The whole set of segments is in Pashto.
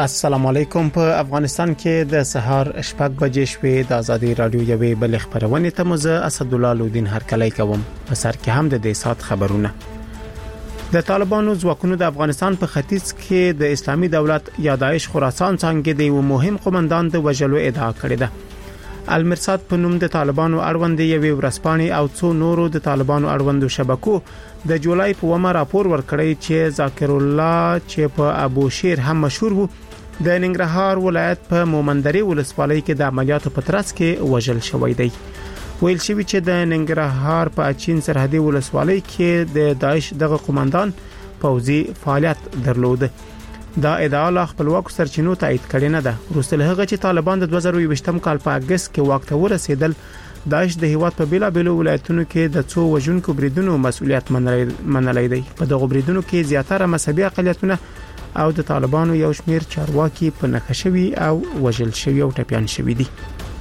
السلام علیکم. په افغانستان کې د سهار شپږ بجې شوې د ازادي رادیو یوې بل خبرونه ته مزه اسدالله لودین هرکلی کوم. په سر کې هم د دې سات خبرونه. د طالبانو ځواکونو د افغانستان په ختیځ کې د اسلامي دولت یا داعش خراسان څنګه د یو مهم قومندان د وژلو ادعا کړې ده. المرصاد په نوم د طالبانو اړوند یوې ورسپانې او څو نورو د طالبانو اړوند شبکو د جولای په ومه راپور ورکړی چې ذاکر الله چې په ابو شیر هم مشهور وو د ننګرهار ولایت په مومندري ولسوالۍ کې د عملیاتو په ترڅ کې وژل شوی دی. ویل شوی چې د ننګرهار په اچین سرحدي ولسوالۍ کې د داعش دغه قومندان پوځي فعالیت درلود. دا ادعا له خپلواکو سرچینو تایید کړي نه ده. وروسته هغه چې طالبان د 2020 کال په اگست کې وخت ورسېدل داعش د هیواد په بیلابیلو ولایتونو کې د څو وژونکو بریدونو مسؤلیت منلای دی. په دغه بریدونو کې زیاتره مذهبي اقلیتونه او د طالبانو یو شمیر چارواکي په نخښوي او وژل شوی او ټپيان شوی دي.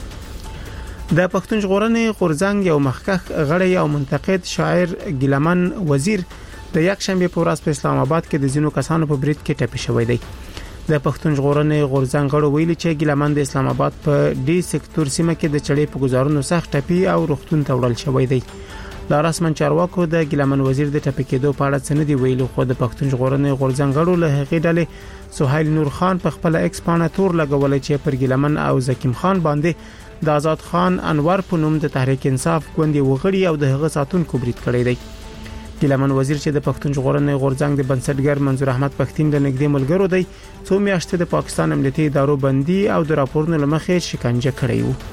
د پښتون ژغورنې غورځنګ یو مخکښ غړی او منتقد شاعر ګیلمن وزیر د یک شنبه په ورځ په اسلام آباد کې د زینو کسانو په برید کې ټپي شوی دی. د پښتون ژغورنې غورځنګ غړو ویلي چې ګیلمن د اسلام آباد په ډي سېکټور سیمه کې د چړې په گزارونو سخت ټپي او روغتون ته وړل شوی دی. لا رسمن چارواکو د ګیلمن وزیر د ټپي کېدو په اړه څه نه دی ویلي، خو د پښتون ژغورنې غورځنګ غړو له هغې ډلې سهیل نور خان په خپل ایکس پاڼه تور لګولې چې پر ګیلمن او زکیم خان باندې د آزاد خان انور په نوم د تحریک انصاف ګوندې وغړي او د هغه ساتونکو برید کړی دی. ګیلمن وزیر چې د پښتون ژغورنې غورځنګ د بنسټګر منظور احمد پښتين د نږدې ملګرو دی، څو میاشتې د پاکستان امنیتي ادارو بندي او د راپورونو لمخې شکنجه کړی وو.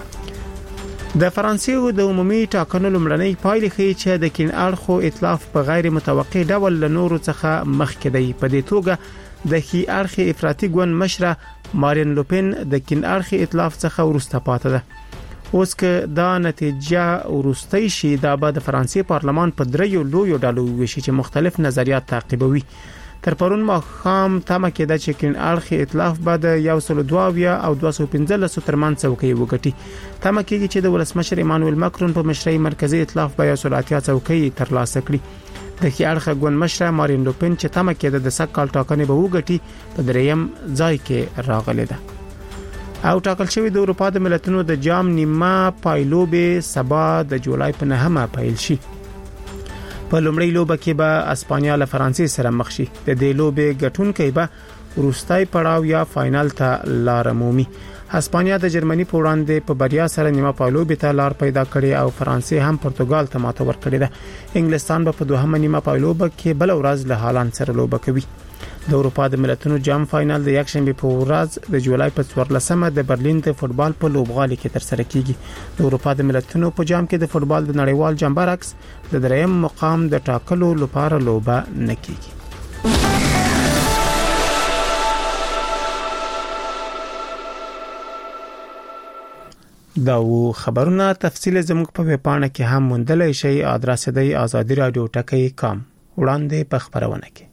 د فرانسې د عمومي ټاکنو لومړنۍ پایلې ښیي چې د کین اړخو ائتلاف په غیر متوقع ډول له نورو څخه مخکې دی. په دې توګه د خي اړخ افراطي ګوند مشره مارین لوپن د کین اړخ ائتلاف څخه ورسته پاتې ده. اوس که دا نتیجه ورستی شي دا به د فرانسې پارلمان په دریو لویو ډلو وشي چې مختلف نظریات تعقیبوي. تر پرون ماښام تمه کېده چې کین اړخ ائتلاف به د 102 او 215 ترمن څوکۍ وګټي. تمه کېږي چې د ولسمشر ایمانوئل ماکرون په مشرۍ مرکزی ائتلاف به 180 څوکۍ ترلاسه کړي. د خي اړخ ګوند مشره مارین لوپن چې تمه کېده د سږ کال ټاکنې به وګټي په دریم ځای کې راغله ده. او ټاکل شوی د اروپا د ملتونو د جام نیمه پایلوبې سبا د جولای په 9 پیل شي. په لومړی لوبه کې به اسپانیا له فرانسې سره مخ شي. د دې لوبې ګټونکي به وروستۍ پړاو یا فائنل ته لار مومي. اسپانیا د جرمني په وړاندې په بریا سره نیمه پایلوبې ته لار پیدا کړې او فرانسې هم پرتګال ته ماته ورکړې ده. انګلستان به په دوهمه نیمه پایلوبه کې بل ورځ له هالند سره لوبه کوي. د اروپا د ملتونو جام فائنل د یک شنبه په ورځ د جولای په 14مه د برلین د فوتبال په لوبغالي کې تر سره کیږي. د اروپا د ملتونو په جام کې د فوتبال د نړیوال جام برعکس د دریم مقام د ټاکلو لپاره لوبه نه کیږي. دا خبرونه تفصیل زموږ په ویبپاڼه کې هم موندلای شئ. ادرس دی azadiradio.com. وړاندې په خبرونه کې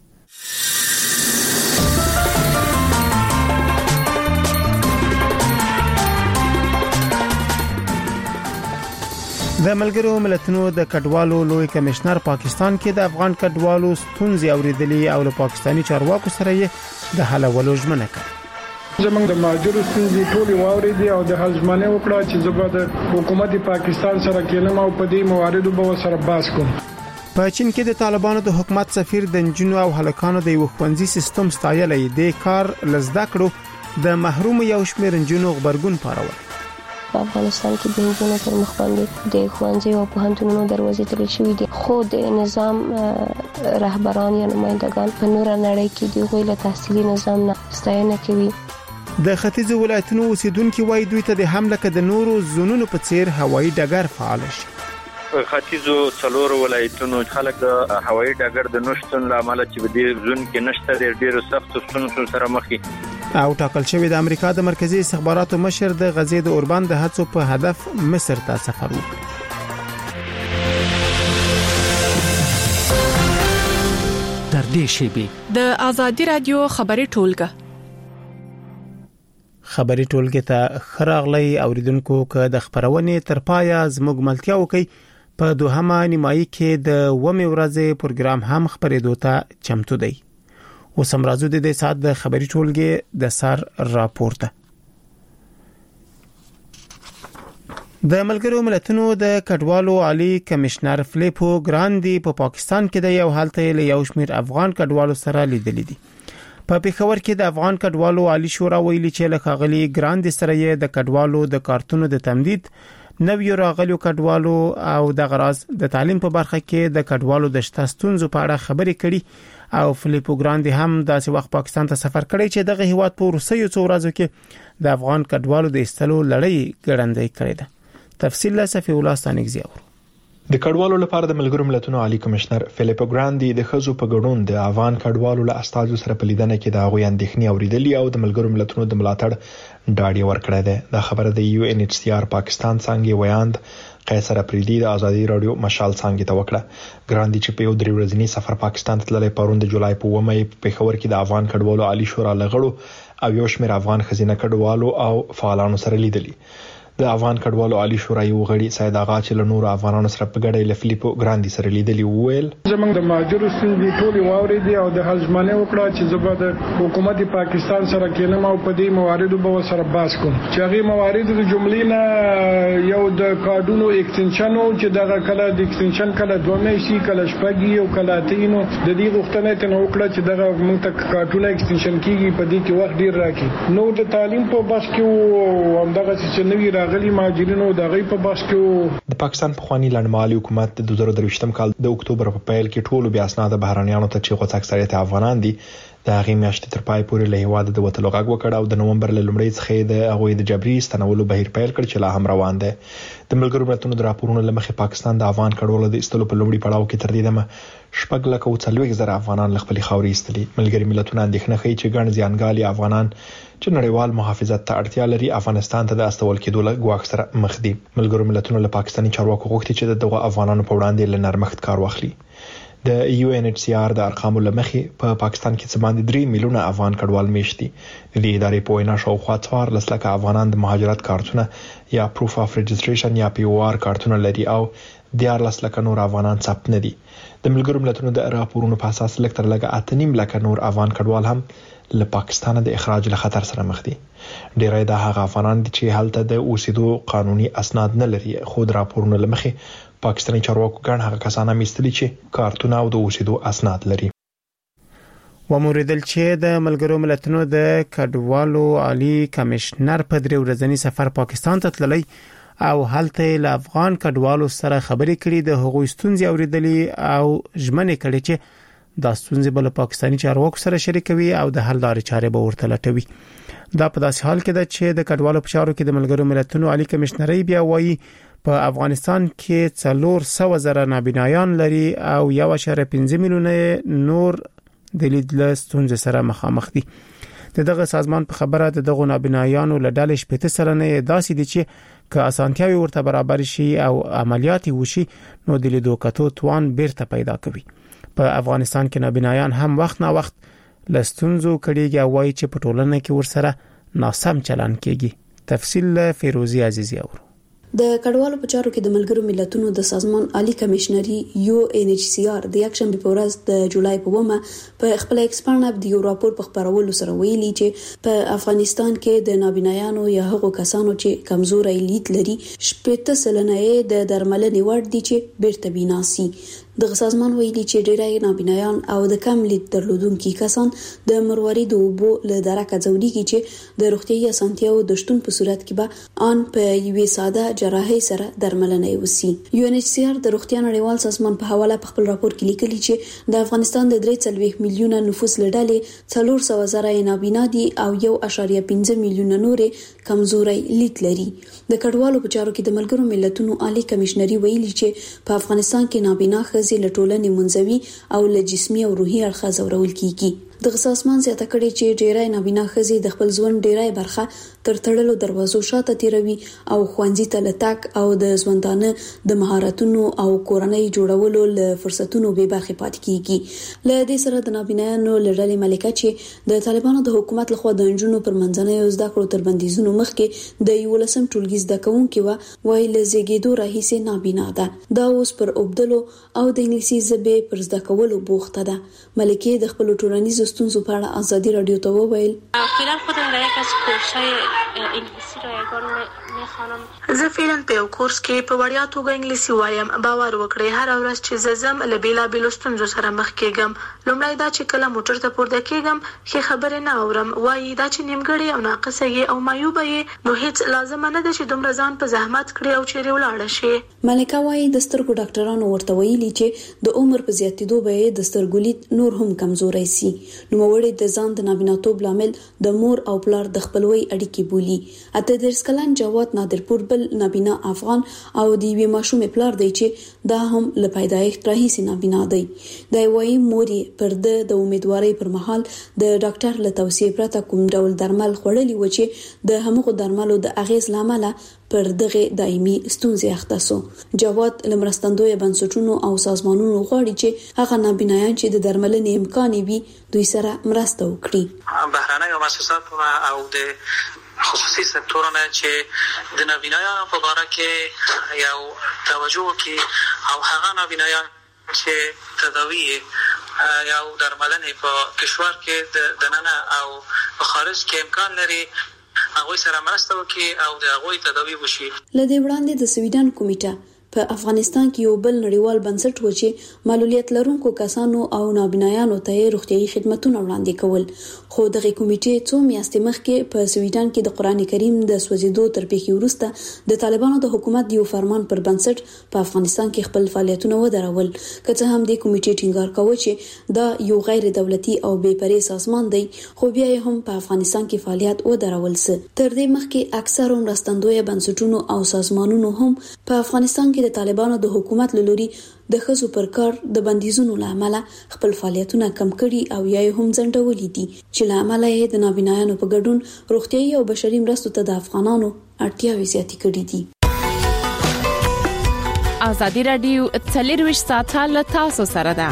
د ملګرو ملتونو د کډوالو لوی کمشنر پاکستان کې د افغان کډوالو ستونزې اوریدلې او له پاکستانی چارواکو سره یې د حلولو ژمنه کړې. زمونږ د مهاجرو ستونزې ټولې واورېدې او د حل ژمنه وکړه چې زه به د حکومت پاکستان سره کېنم او په دې مواردو به سره بحث کوم. په چین کې د طالبانو د حکومت سفیر د نجونو او هلکانو د یو ښوونځي سیستم ستایلې د کار لزده کړو د محروم یو شمېر نجونو غبرګون پارول. په افغانستان کې د نجونو پر مخ باندې د ښوونځي او پوهنتونونو دروازې تړل شوې دي، خو د نظام رهبران یا نمائندگان په نور نړۍ کې د غوښتل تحصیلي نظام نه ستاینه کوي. د ختیځ ولایتونو اوسیدونکو وایي دوی ته د حمله کې د نورو زونونو په څیر هوایي ډګر فعال شي. ختیځو څلور ولایتونو خلک د هوایي ډګر د نشټون لامل چې په دې زون کې نشته د ډیرو سختو ستونزو سره مخ دي. او ټاکل شوی د امریکا د مرکزی استخباراتو مشر د غزې د اوربان د هڅو په هدف مصر ته سفر وکړ. در دې شیبه د ازادي رادیو خبري ټولګه ته خراغلی اوریدونکو که د خبرونې تر پایا زموږ ملتیا وکي په دوهمه نیمایي کې د ومه ورځې پروګرام هم خبرېدو ته چمتو دی. وسم راځو د دې سات د خبري ټولګي د سر راپورته. د ملګرو ملتونو د کډوالو عالی کمشنر فلیپو ګراندي په پاکستان کې د یو حالت له یو شمیر افغان کډوالو سره لیدل دي. په پیښور کې د افغان کډوالو عالی شورا ویلي چې له ښاغلي ګراندي سره یې د کډوالو د کارتونو د تمدید نویو راغلو کډوالو او د غراض د تعلیم په برخه کې د کډوالو د شتستونزو په اړه خبرې کړي او فلیپو ګراندي هم داسې وخت پاکستان ته سفر کړی چې دغه هیواد په روسیو څو ورځو کې د افغان کډوالو د استلو لړۍ ګړندۍ کړې ده. تفصیل له صفی الله ستانګزی اور. د کډوالو لپاره د ملګرو ملتونو عالی کمشنر فلیپو ګراندي د خزو په ګډون د افغان کډوالو له استازو سره په لیدنه کې د غوي اندېښنې اوریدلې او د ملګرو ملتونو د ملاتړ ډاډ ورکړی دی. دا خبره د UNHCR پاکستان څنګه ویاند قیصر افریدي د ازادي رادیو مشال څنګه ته وکړه. ګراندي چې په یو درې ورځنی سفر پاکستان ته تللی پروند جولای په 1 مې په پیښور کې د افغان کډوالو عالی شورا لغړو او یو شمېر افغان خزینه کډوالو او فعالانو سره لیدلی. د افغان کډوالو عالی شورا یو غړي سید اغا چې له نور افغانانو سره په ګډه له فلیپو ګراندي سره لیدلی ویل زمونږ د مهاجرو ستونزې ټول واورېدې او د حلزمانه وکړه چې زبر د حکومت پاکستان سره کېنم او په دې مواردو به سره باس کوم چې هغه موارد د جملې نه یو د کارډونو ایکستنشن او چې دغه کله د ایکستنشن کله 2 میاشتې کله شپږ یو کله تینو د دې غوښتنه ته نو وکړه چې دغه موږ ته کارټونه ایکستنشن کیږي په دې کې وخت ډیر راکې نو د تعلیم په بس کې او دغه چې نوی غلي ماجرینو د غي په باس کې د پاکستان په خواني لړمالي حکومت د 2023م کال د اکتوبر په پیل کې ټولو بیا اسناد بهرانيانو ته چې غوڅ اکثریت افغانان دي د هغه میاشتې تر پای پورې له هیواد د وټلو غږ وکړ او د نومبر له لومړۍ څخه د هغه د جبري ستنولو بهیر پیل کړ چې لا هم روان دي. د ملګرو ملتونو د راپورونو لمخې پاکستان د افغان کډوالو د استلو په لومړي پړاو کې تر دې دمه شپږ لک او 40,000 افغانان له خپل خاورې استلي. ملګری ملتونه اندېښنه کوي چې ګڼ زیانګالي افغانان چې نړیوال محافظت ته اړتیا لري افغانستان ته د استول کېدو له ګواښ سره مخ دي. ملګرو ملتونو له پاکستاني چارواکو غوښتي چې دغه افغانانو په وړاندې له نرمښت کار واخلي. د UNHCR د ارقامو لمخې په پاکستان کې څه باندې 3 میلیونه افغان کډوال میشتي. د دې ادارې په وینا شاوخوا 14 لک افغانان د مهاجرت کارتونه یا پروف اف ريجستریشن یا POR کارتونه لري او 14 لک نور افغانان ثبت نه دي. د ملګرو ملتونو د راپورونو په اساس لک تر لګه 8.5 لک نور افغان کډوال هم له پاکستان د اخراج له خطر سره مخ دي. ډیری د هغه افغانان چې هلته د اوسېدو قانوني اسناد نه لري خو د راپورونو لمخې پاکستاني چارواکو ګڼ هغه کسان هم استلي چې کارتونه او د اوسېدو اسناد لري. وموریدل چې د ملګرو ملتونو د کډوالو عالی کمشنر په 3 ورځنی سفر پاکستان ته تللی او هلته له افغان کډوالو سره خبرې کړې د هغوی ستونزې اوریدلې او ژمنې کړې چې دا ستونزې بل پاکستاني چارواکو سره شریکوي او د حل لارې چارې به ورته لټوي. دا په داسې حال کې ده چې د کډوالو په چارو کې د ملګرو ملتونو عالی کمشنري بیا وایي په افغانستان کې 400,000 نابینایان لري او 1.5 میلیونه نور د لیدل ستونزې سره مخامخ دي. دغه سازمان په خبره دغه نابینایانو له ډلې 70 سره نه داسې دي چې که اسانتیاوي ورته برابر شي او عملیاتي وشي نو د لیدو کتو توان بیرته پیدا کوي. په افغانستان کې نابینایان هم وخت نه وخت لستونزو کړيږي او وايي چې په ټولنه کې ورسره ناسم چلن کیږي. تفصیل له فیروزی عزیزی اور. د کډوالو په چارو کې د ملګرو ملتونو د سازمان عالی کمشنري UNHCR د یکشنبه په ورځ د جولای په 1 په خپل ایکسپانډ د یو راپور په خبرولو سره ویلي چې په افغانستان کې د نابینایانو یا هغو کسانو چې کمزوري لید لري 80% د درملنې وړ دي چې بیرته بیناسي. د سازمان ویلي چې ډیری نابینایان او د کم لید درلودونکو کسان د مروارید اوبو له درکه ځوړيږي چې د روغتيایي اسانتیاو د شتون په صورت کې به ان په یوې ساده جراحي سره درملنه وسی. UNHCR د روغتیا نړیوال سازمان په حواله په خپل راپور کې لیکلي چې د افغانستان د 3.3 میلیونه نفوس لړلې 400,000 نابینا دي او 1.5 میلیونه نور کمزوري لید لري. د کډوالو په چارو کې د ملګرو ملتونو عالی کمشنري ویلي چې په افغانستان کې نابینا خزي له ټولنې منځوي او له جسمي او روحي اړخه زورول کیږي. د سازمان زیاته کړي چې ډیری نابینا خزي د خپل ژوند ډیری برخه تر تړلو دروازو شاته تیروي او خوانځي ته لټاک او د ژوندانه د مهارتونو او کورنۍ جوړولو له فرصتونو به برخه پات کیږي. له دې سره د نابینایانو لړلې ملکه چې د طالبانو د حکومت لخوا د انجونو پر منځنۍ زده کړو تر بندیزونو مخکې د 11 ټولګي زده کوونکي وای له زیږیدو راهیسې نابینا ده. دا اوس پر اوبدلو او د انګلیسي ژبې پر زده کولو بوخته ده. ملکه د خپل ټولنیزو ستونزو په اړه ازادي رادیو ته وویل: فعلا خودم در یک از کورس‌های انګلیسي را یگان میخوانم. زه فعلا په یو کورس کې په وړیا توګه انګلیسي وایم. باور وکړئ هر ورځ چې زه زم له بیلابېلو ستونزو سره مخ کېږم. لومړی دا چې کله موټر ته پورته کېږم ښې خبرې نه اورم. وایي دا چې نیمګړې او ناقصه یې او معیوبه یې، نو هیڅ لازمه نه ده چې دومره ځان په زحمت کړي او چیرې ولاړه شي. ملکه وایي د سترګو ډاکټرانو ورته ویلي چې د عمر په زیاتېدو به د سترګو لید نور هم کمزوري سي. نوموړی د ځان د نابیناتوب لامل د مور او پلار د خپلوي اړیکې بولي. 38 کلن جواد نادرپور بل نابینا افغان او د یوې ماشومې پلار دی چې دا هم له پیدایښت راهیسې نابینا دی. دا وایي مور پر د امیدوارۍ پر مهال د ډاکټر له توصیې پرته کوم ډول درمل خوړلي و چې د همغو درملو د اغیز لامل پر دغه دایمي ستونزې اخته سو. جواد لمرستندوی بنسټونو او سازمانونو غواړي چې هغه نابینایان چې د درملنې امکان وي دوی سره مرسته وکړي. بهرنۍ مؤسسات او د خصوصي سکتورونه چې د نابینایانو په اړه کې یو توجه وکړي او هغه نابینایان چې تداوی یا درملنې په کشور کې د ننه او په خارج کې امکان لري هغه سره مرسته وکړي او د هغه تداوی وشي. لدې وړاندې د سویډن کمیټه په افغانستان کې یو بل نړیوال بنسټ و چې معلولیت لرونکو کسانو او نابینایانو ته روغتیايي خدماتونه وړاندې کول. خو دغه کمیټې څو میاشتې مخکې په سویډن کې د قران کریم د سوځیدو تر پیښې وروسته د طالبانو د حکومت یو فرمان پر بنسټ په افغانستان کې خپل فعالیتونه ودرول. که څه هم د کمیټې ټینګار کاوه چې دا یو غیر دولتي او بې پرې سازمان دی، خو بیا هم په افغانستان کې فعالیت ودرول سه. تر دې مخکې اکثر مرستندوی بنسټونو او سازمانونو هم په افغانستان کې د طالبانو د حکومت لوري د ښځو پر کار د بندیزونو لامل خپل فعالیتونه کم کړي او یا هم ځنډولي دي چې لامل یې د نابینایانو په ګډون روغتیايي او بشري مرستو ته د افغانانو اړتیاوې زیاتې کړې دي. ازادي رادیو 24 ساعته له تاسو سره ده.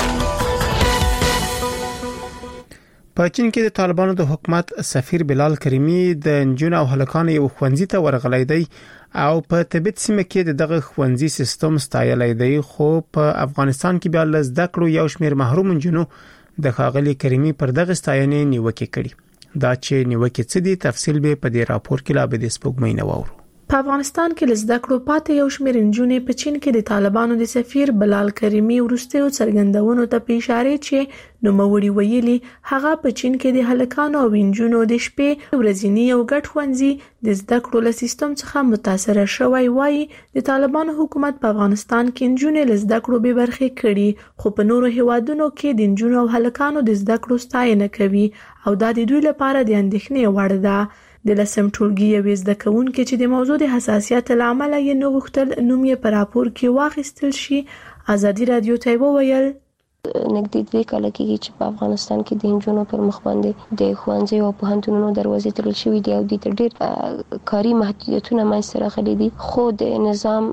په چین کې د طالبانو د حکومت سفیر بلال کریمی د انجون او هلکانو یو ښوونځي ته ورغلی دی او په تبت سیمه کې دغه ښوونځي سیستم ستایلی دی، خو په افغانستان کې بیا له زده کړو یو شمېر محروم انجونو د ښاغلي کریمی پر دغه ستاینې نیوکې کړي. دا چې نیوکې څه دي تفصیل به په دې راپور کې لا به د سپوږمۍ نه واورو. په افغانستان کې لزده کړو پاتې یو شمېر انجونې په چین کې د طالبانو د سفیر بلال کریمی ورستیو څرګندونو ته په اشاره چې نوموړي ویلي هغه په چین کې د هلکانو او انجونو د شپې ورځنی او ګډ ښوونځي د زده کړو له سیستم څخه متاثر شوی. وایي د طالبانو حکومت په افغانستان کې انجونې لزده کړو به برخه کړي، خو په نورو هیوادونو کې د انجونو او هلکانو د زده کړو ستاینه کوي او دا د دوی لپاره د اندېښنې وړ ده. د لسم ټولګي یوې زده کوونکې چې د موضوع د حساسیت له امله یې نه غوښتل نوم یې په راپور کې واخیستل شي، ازادي رادیو ته وویل: نږدې 2 کال کېږي چې په افغانستان کې د انجونو پر مخ باندې د ښوونځي او پوهنتونونو دروازې تړل شوې دي او د ډېر کاري محدودیتونه منځته راغلي دي. خو د نظام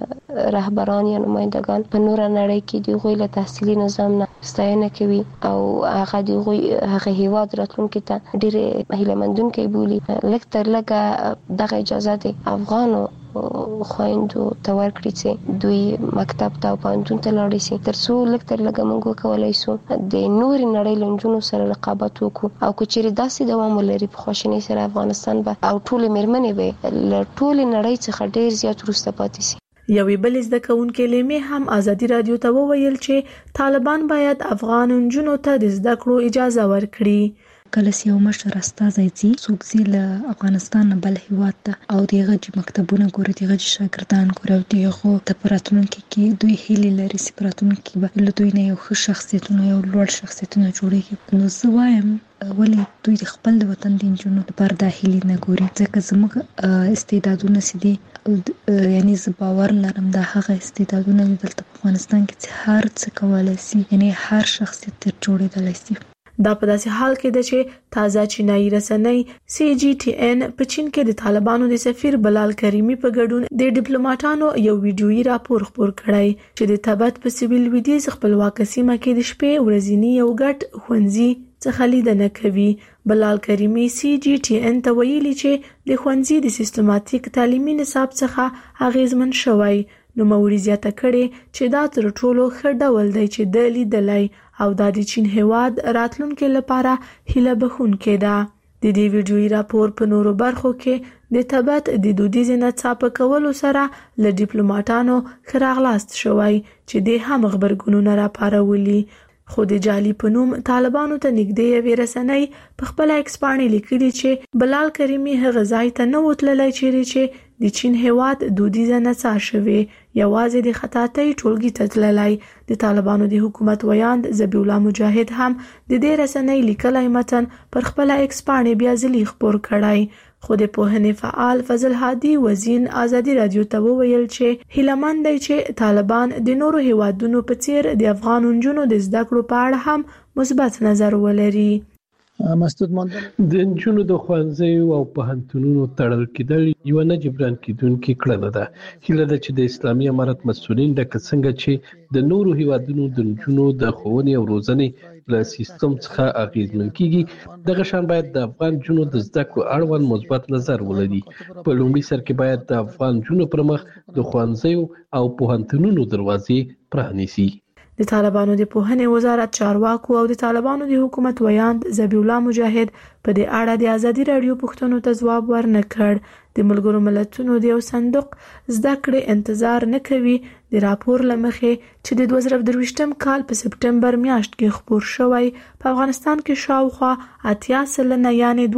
رهبران یا نمائندگان په نور نړۍ کې د غوي له تحصیلي نظام نه ستاینه کوي او هغه د غوي هغه هیواد راتلونکي ته ډېر هیلهمندونکي بولي. لکه تر لږه دغه اجازه د افغانو خويندو ته ورکړي چې دوی مکتب ته او پوهنتون ته لاړ شي ترڅو لکه تر لږه موږ وکولای شو د نور نړۍ لنجونو سره رقابت وکړو او کچېرې داسې دوام ولري په خوشنۍ سره افغانستان به او ټول مېرمنې به له ټول نړۍ څخه ډېر زیات وروسته پاتې شي. یوې بل زده کوونکې لیمې هم ازادي رادیو ته وویل چې طالبان باید افغان انجونو ته د زده کړو اجازه ورکړي. کله چې یو مشر استاد ځي څوک ځي له افغانستان نه بل هیواد ته او دغه چې مکتبونه ګوري دغه چې شاګردان ګوري او دغه ته پراتونکو کې دوی هیلې لري چې پراتونکو به له دوی نه یو ښه شخصیتونه یو لوړ شخصیتونه جوړیږي. نو زه وایم ولې دوی د خپل وطن د انجونو لپاره د هیلې نه ګوري، ځکه زموږ استعدادونه سدي یعنی زه باور لرم دا هغه استعدادونه دلته په افغانستان کې چې هر څه کولای شي، یعنی هر شخصیت تر جوړېدلی شي. دا په داسې حال کې ده چې تازه چینایي رسنۍ CGTN په چین کې د طالبانو د سفیر بلال کریمی په ګډون د ډیپلوماټانو یو ویډیويي راپور خپور کړی چې د تبت په سیویل لویدیځ خپلواک سیمه کې د شپې ورځنی یو ګډ ښوونځي څخه لیدنه کوي. بلال کریمی CGTN ته ویلي چې د ښوونځي د سیستماتیک تعلیمي نصاب څخه اغیزمن شوی. نو موري زیاته کړي چې دا تر ټولو ښه ډول دی چې د لیدلای او د چین هیواد راتلونکو لپاره هیله بخښونکې ده. د دې ویډیويي راپور په نورو برخو کې د تبت د دودیز نڅاپه کولو سره ل ډیپلوماټانو خراغلاست شوی چې د هم خبرګونونه راپارولي. خو د جعلي په نوم طالبانو ته نږدې یوې رسنۍ په خپل ایکس باندې لیکلي چې بلال کریمی هغه ځای ته نه وتللی چې د چین هیواد دودیزه نڅا شوی، یوازې د خطاطۍ ټولګي ته تللی. د طالبانو د حکومت ویاند ذبیح الله مجاهد هم د دې رسنۍ لیکلی متن پر خپل ایکس باندې بیا ځلې خپور کړی. خو د پوهنې فعال فضل هادي وزین ازادي رادیو ته وویل چې هیلمن دی چې طالبان د نورو هیوادونو په څیر د افغان نجونو د زده کړو په اړه هم مثبت نظر ولري. مسدود ماندل د نجونو د ښوونځیو او پوهنتونونو تړل کېدل یو نه جبران کېدونکې کړنه ده. هیله ده چې د اسلامي امارت مسؤلین لکه څنګه چې د نورو هیوادونو د نجونو د ښوونې او روزنې له سیستم څخه اغیزمن کیږي، دغه شان باید د افغان نجونو د زده کړو اړوند مثبت نظر ولري. په لومړي سر کې باید د افغان نجونو پر مخ د ښوونځیو او پوهنتونونو دروازې پرانیسي. د طالبانو د پوهنې وزارت چارواکو او د طالبانو د حکومت ویاند ذبیح الله مجاهد په دې اړه د ازادي رادیو پوښتنو ته ځواب ورنه کړ. د ملګرو ملتونو د یو صندوق زده کړې انتظار نه کوي د راپور لمخې چې د 2023م کال په سپټمبر میاشت کې خپور شوی په افغانستان کې شاوخوا 80% یعنی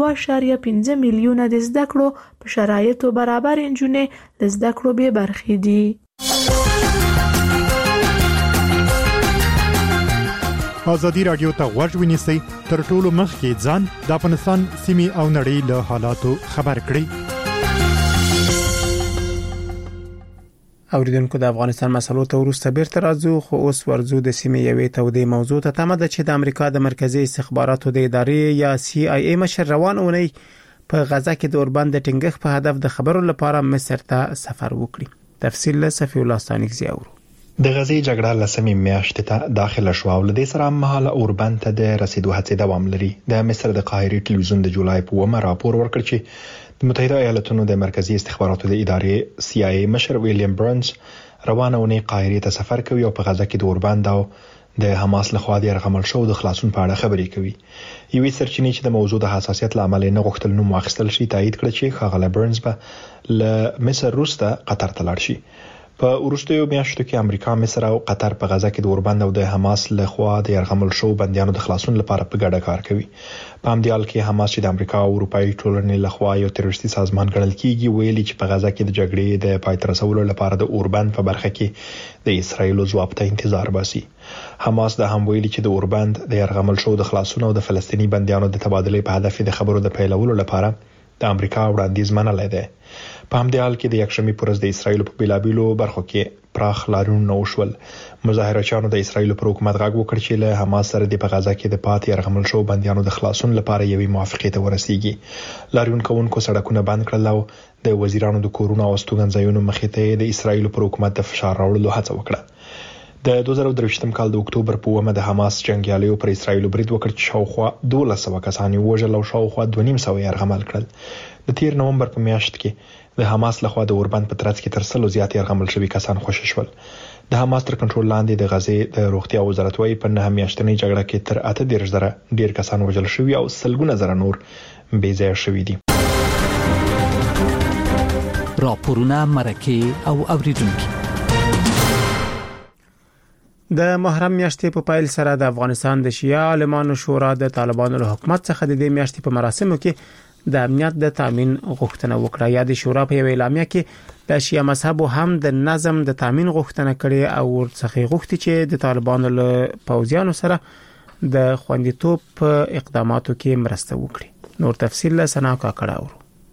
2.5 میلیونه د زده کړو په شرایطو برابر نجونې د زده کړو به برخې دي. ازادي رادیو ته غوږ ونیسئ، تر ټولو مخکې ځان د افغانستان سیمې او نړۍ له حالاتو خبر کړئ. اوریدونکو د افغانستان مسلو ته ورسته بیرته راځو، خو اوس ورزو د سیمې یوې تودې موضوع ته تمه ده چې د امریکا د مرکزی استخباراتو د ادارې یا CIA مشر روان اونۍ په غزه کې د اوربند د ټینګښ په هدف د خبرو لپاره مصر ته سفر وکړي. تفصیل له صفی الله ستانکزی اورو. د غزې جګړه لسمې میاشتې ته داخله شو او لدې سره مهاله اوربند ته د رسیدو هڅې دوام لري. د مصر د قاهرې ټلویزیون د جولای په 9 راپور ورکړ چې د متحده ایالاتونو د مرکزی استخباراتو د ادارې CIA مشر ویلیام برنز روانه اونۍ قاهرې ته سفر کوي او په غزه کې د اوربند او د حماس لخوا د يرغمل شو د خلاصون په اړه خبرې کوي. یوې سرچینې چې د موضوع د حساسیت لامل نه غوښتل نوم واخیستل شي تایید کړ چې ښاغلی برنز به له مصر وروسته قطر ته لاړ شي. په وروستیو میاشتو کې امریکا، مصر او قطر په غزه کې د اوربند او د حماس لخوا د يرغمل شو بنديانو د خلاصون لپاره په ګډه کار کوي. په همدې حال کې حماس چې د امریکا او اروپאי ټولنې لخوا یو تروریستي سازمان ګڼل کیږي ویلي چې په غزه کې د جګړې د پای ته رسولو لپاره د اوربند په برخه کې د اسرایل ځواب ته انتظار باسي. حماس د هم ویلي چې د اوربند د يرغمل شو د خلاصون او د فلسطینی بنديانو د تبادله په هدف د خبرو د پیلولو لپاره د امریکا وړاندیز منلای دی. په همدې حال کې د یکشنبه پر ورځ د اسرایل په بیلابیلو برخو کې پراخ لاریونونه وشول. مظاهرچیانو د اسرایل پر حکومت غږ وکړ چې له حماس سره د غزا کې د پاتې يرغمل شو بنديانو د خلاصون لپاره یوې موافقې ته ورسیږي. لاریون کوونکو سړکونه بند کړل او د وزیرانو د کورونو او استوګنځایونو مخې ته د اسرایل پر حکومت د فشار راوړلو هڅه وکړه. د 2023م کال د اکتوبر په 9 د حماس جنگیالیو پر اسرایل برید وکړ چې شاوخوا 1200 کسان وژل او شاوخوا 250 يرغمل کړل. د 13 نومبر په میاشت کې د حماس لخوا د اوربند په ترڅ کې تر 100 زیات يرغمل شوي کسان خوشي شول. د حماس تر کنټرول لاندې د غزې د روغتیا وزارت وايي په 9 میاشتنۍ جګړه کې تر 38,000 ډیر کسان وژل شوي او سلګونه زره نور بې ځایه شوي دي. راپورونه مرکه او اوریدونکو د محرم میاشتې په پایل سره د افغانستان د شیعه عالمانو شورا د طالبانو له حکومت څخه د دې میاشتې په مراسمو کې د امنیت د تامین غوښتنه وکړه. یا د شورا په اعلامیه کې د شیعه مذهب هم د نظم د تامین غوښتنه کړې او ورڅخه غوښتي چې د طالبانو له پوځیانو سره د خوندیتوب په اقداماتو کې مرسته وکړي. نور تفصیل له سنا کاکړه اورو.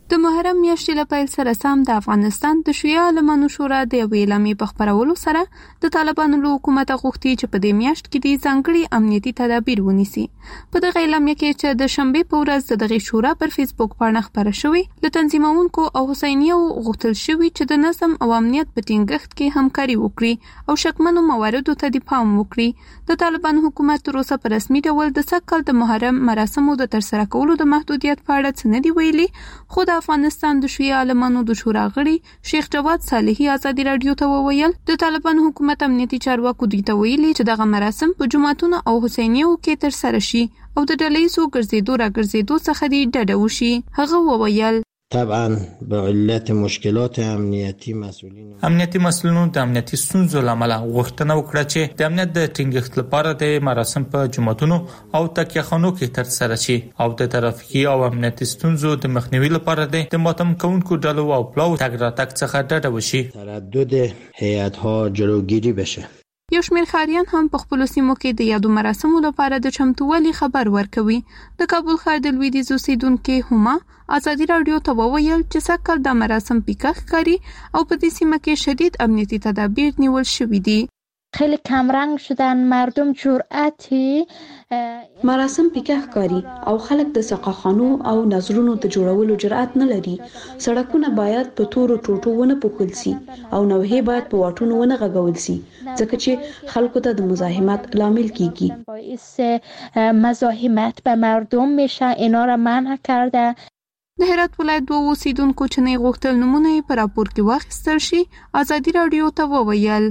د محرم میاشتې له پیل سره سم د افغانستان د شیعه عالمانو شورا د یوې اعلامیې په خپرولو سره د طالبانو له حکومت غوښتي چې په دې میاشت کې د ځانګړي امنیتي تدابیر ونیسي. په دغه اعلامیه کې چې د شنبې په ورځ د دغه شورا پر فیسبوک باندې خبره شوې، له تنظیمونکو او حسینیو غوښتل شوی چې د نظم او امنیت په ټینګښت کې همکاري وکړي او شکمنو مواردو ته د پام وکړي. د طالبان حکومت تر اوسه په رسمي ډول د سږ د محرم مراسمو د ترسره کولو د محدودیت په اړه څه نه دی ویلي، خو د افغانستان د شیعه عالمانو د شورا غړي شیخ جواد صالحي ازادي رادیو ته وویل د طالبان حکومت امنیتي چارواکو دوی ته ویلي چې دغه مراسم په جمعتونو او حسینیو کې ترسره شي او د ډلهییزو ګرځېدو راګرځېدو څخه دې ډډه وشي. هغه وویل طبعا به علت مشکلات امنیتی مسئولینو د امنیتي ستونزو لامل غوښتنه وکړه چې د امنیت د ټینګښت لپاره د مراسم په جمعتونو او تکیهخانو کې ترسره شي او د ترافیکي او امنیتي ستونزو د مخنیوي لپاره د ماتم کوونکو ډلو او پلاو تګ راتګ څخه ډډه وشي. تردد هیئت‌ها جلوگیری بشه. یو شمېر ښاریان هم په خپلو سیمو کې د یادو مراسمو لپاره د چمتووالي خبر ورکوي. د کابل ښار د لویدیځ اوسیدونکي هما ازادي رادیو ته وویل چې سږ کال د مراسم پیکه ښکاري او په دې سیمه کې شدید امنیتي تدابیر نیول شوي دي. خیلی کمرنگ شدن، مردم جرأتی مراسم پیکه ښکاري او خلک د سقاخانو او نظرونو د جوړولو جرأت نه لري. سړکونه باید په تورو ټوټو ونه پوښل سي او نوحې باید په واټونو ونه غږول سي ځکه چې خلکو ته د مزاحمت لامل کیږي. باعث مزاحمت به مردم میشه، اینا را منع کرده. د هرات ولایت دوه اوسیدونکو چې نه غوښتل نمونه یې په راپور کې واخیستل شي ازادي رادیو ته وویل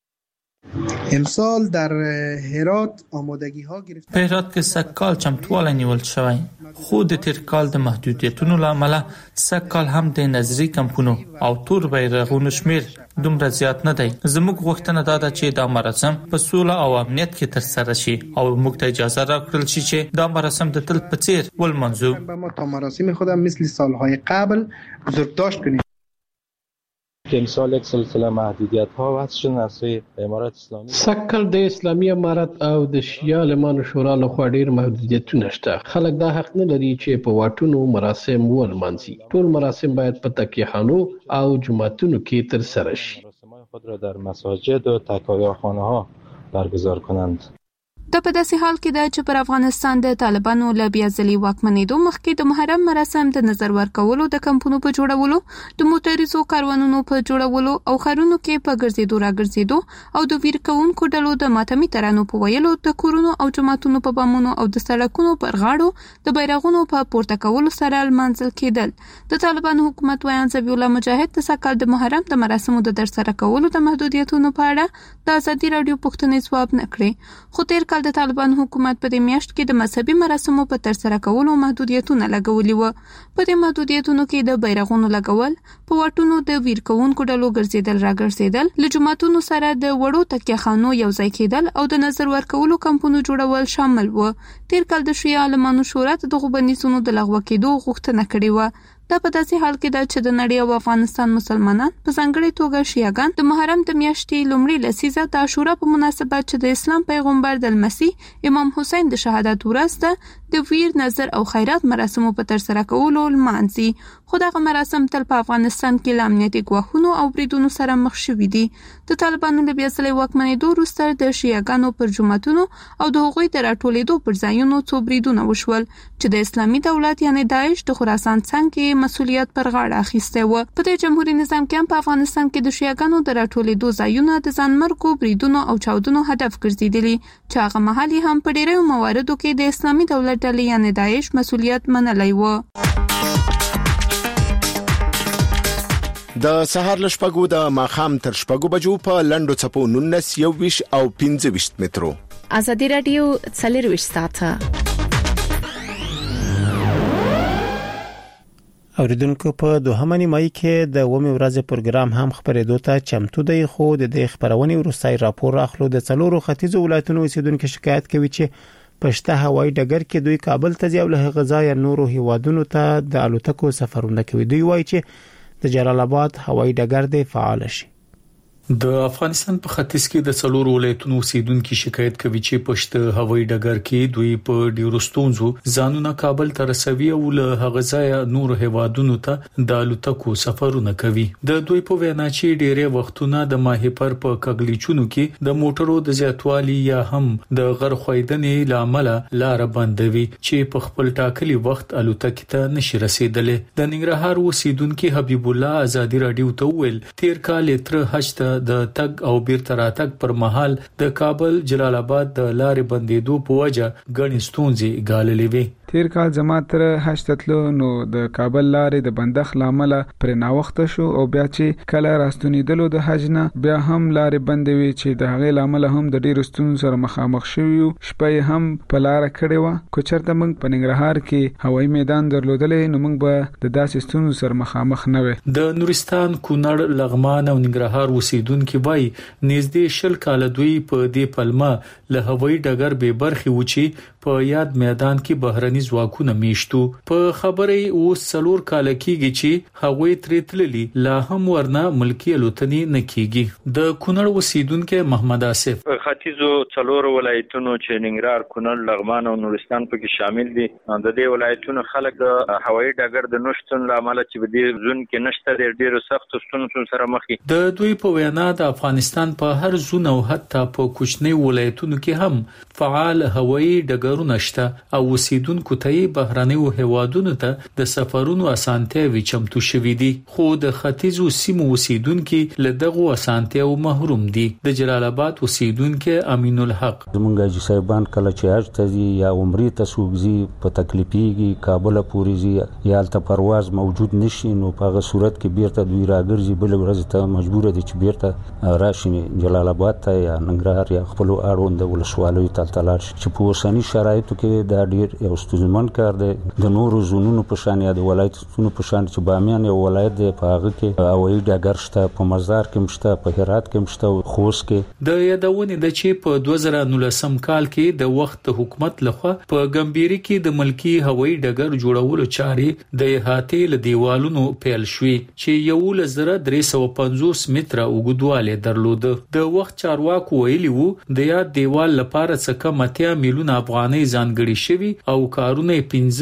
امسال در هرات آمادگی ها گرفته. په هرات کې سږ کال چمتوالی نیول شوی، خو د تیر کال د محدودیتونو له امله سږ کال هم د نظري کمپونو او تور بیرغونو شمیر دومره زیات نه دی. زموږ غوښتنه دا ده چې دا مراسم په سوله او امنیت کې ترسره شي او موږ ته اجازه راکړل شي چې دا مراسم د تل په څیر ولمانځو. ما تا مراسم خودم مثل سالهای قبل بزرگداشت کنیم. امسال یک سلسله محدودیت ها وضع شدن از سوی امارت اسلامی. سکل د اسلامي امارت او د شیعه عالمانو شورا لخوا ډیر محدودیتونه شته. خلک دا حق نه لري چې په واټونو مراسم ولمانځي. ټول مراسم باید په تکیهخانو او جمعتونو کې ترسره شي. مراسم خود را در مساجد و تکیهخانه ها برگزار کنند. دا په داسې حال کې ده چې پر افغانستان د طالبانو له بیا ځلې واکمنېدو مخکې د محرم مراسم د نظر ورکولو د کمپونو په جوړولو، د موټریزو کاروانونو په جوړولو او ښارونو کې په ګرځېدو راګرځېدو او د ویر کوونکو ډلو د ماتمي ترانو په ویلو، د کورونو او جوماتونو په بامونو او د سړکونو پر غاړو د بیرغونو په پورته کولو سره لمانځل کېدل. د طالبانو حکومت ویاند ذبیح الله مجاهد د سږ کال د محرم د مراسمو د ترسره کولو د محدودیتونو په اړه د ازادي رادیو پوښتنې ځواب نه کړې، خو تیر کال د طالبان حکومت په دې میاشت کې د مذهبي مراسمو په ترسره کولو محدودیتونه لګولي وو. په دې محدودیتونو کې د بیرغونو لګول، په واټونو د ویر کوونکو ډلو ګرځېدل راګرځېدل، له جماعتونو سره د وړو تکیهخانو یوځای کېدل او د نظر ورکولو کمپونو جوړول شامل وو. تیر کال د شیعه عالمانو شورا د دغو بندیزونو د لغوه کېدو غوښتنه کړې وه. دا په داسې حال کې ده چې د نړۍ او افغانستان مسلمانان په ځانګړې توګه شیعاګان د محرم د میاشتې لومړۍ لسیزه د عاشورا په مناسبت چې د اسلام پیغمبر د المسیح امام حسین د شهادت ورځ ده د ویر، نظر او خیرات مراسمو په ترسره کولو لمانځي. خو دغه مراسم تل په افغانستان کې له امنیتي ګواښونو او بریدونو سره مخ شوي دي. د طالبانو له بیا ځلې واکمنېدو وروسته د شیعاګانو پر جوماتونو او د هغوی د راټولېدو پر ځایونو څو بریدونه وشول چې د اسلامي دولت یعنی داعش د خراسان څنګ مسؤلیت پر غاړه اخیسته و. په دې جمهوریت نظام کې هم په افغانستان کې د شیعاګانو د راټولېدو ځایونه د ځانمرګو بریدونو او چاودنو هدف ګرځېدلي چې هغه مهال هم په ډېرو مواردو کې د اسلامي دولت ډلې یعنی داعش مسؤلیت منلی و. د سهار له شپږو د ماښام تر شپږو بجو په لنډو څپو 19 21 او 25 مترو. ازادي رادیو 24 ساعته. اوریدونکو په دوهمه نیمایي کې د ومه ورځې پروګرام هم خبرېدو ته چمتو دی، خو د دې خبرونې وروستي راپور اخلو. د څلورو ختیځو ولایتونو اوسیدونکو شکایت کوي چې پښته هوایي ډګر کې دوی کابل ته ځي او له غزا یا نورو هیوادونو ته د الوتکو سفرونه کوي. دوی وایي چې د جلال آباد هوایي ډګر دی فعال شي. د افغانستان په ختیځ کې د څلور ولایتونو اوسیدونکو شکایت کوي چې پښت هوایي ډګر کې دوی په ډیرو ستونزو ځانونه کابل ته رسوي او له هغه ځای نور هیوادونو ته د الوتکو سفرونه کوي. د دوی په وینا چې ډیره وختونه د ماهیپر په کګلیچونو کې د موټرو د زیاتوالي یا هم د غرخویدنې لامل لار بندوي چې په خپل ټاکلي وخت الوتکې ته نشي رسیدلې. د ننګرهار اوسیدونکو حبیب الله آزادي رادیو ته ویل تیر کال تر حج ته د تګ او بیرته راتګ پر مهال د کابل جلال آباد د لارې بندیدو په وجه غني ستونزې ګاللې وي. تیر کال جما تر حج تلو نو د کابل لارې د بندخ لامل پر ناوخت شو او بیا چې کله راستونیدلو د حج نه بیا هم لارې بندې وي چې د هغې لامل هم د ډیرو ستونزو سره مخامخ شوو. شپې هم په لار کړې و. کو چرته موږ په ننګرهار کې هوایي میدان درلودلې نو موږ به د داسې ستونزو سره مخامخ نه وي. د نورستان، کونړ، لغمان او ننګرهار اوسیدونکو وایي نږدې 20 کال دوی په دې پلمه له هوایي ډګر به برخي و چې په یاد میدان کې بهرني ځواکونه میشتو. په خبرې اوس 4 کال کېږي چې هغوی ترې تللي لا هم ورنه ملکی الوتنې نه کېږي. د کونړ اوسیدونکو محمد آصف ختیځو 4 ولایتونو چې ننګرهار، کونړ، لغمان او نورستان پکې شامل دي د دې ولایتونو خلک د هوایي ډګر د نشټون لامل چې په دې ځون کې نشته ډېر سخت ستونزو سره مخ دي. د دوی په وینا د افغانستان په هر ځون او حتی په کوچنی ولایتونو کې هم فعال هوایي ډګر نشته او اوسیدونکو ته بهرني هیوادونو ته د سفرونو اسانتیاوي چمتو شوې دي. خو د ختیځو سیمو اوسیدونکو له دغه اسانتیاو محروم دي. د جلال آباد اوسیدونکو امین الحق زمونږ حاجی صاحبان کله چې حج ته ځي یا عمرې ته سوګزي په تکلیفيږي کابل پورې ځي یا الته پرواز موجود نشي نو په هغه صورت کې بیرته دوی راګرځي بل ورځ ته مجبور دي چې بیرته راشي جلال آباد ته یا ننګرهار یا خپل اړوند ولسوالیو ته تلل شي چې په اوسنی شرایطو کې دا ډیر یو ستونزمن کار دی. د نورو زونونو په شان یا د ولایتونو په شان چې بامیان یو ولایت دی په هغه کې هوایي ډګر شته، په مزار کې مشته، په هرات کې مشته، خوست کې. د یادونه د چې په 2019 کال کې د وخت حکومت لخوا په ګمبيري کې د ملکی هوایي ډګر جوړولو چارې د احاطې له دیوالونو پیل شوې چې 1350 متره اوږدوالی درلود. د وخت چارواکو ویلي وو د یاد دیوال لپاره څخه متیا میلیون افغانۍ ځانګړي شوی او کارونه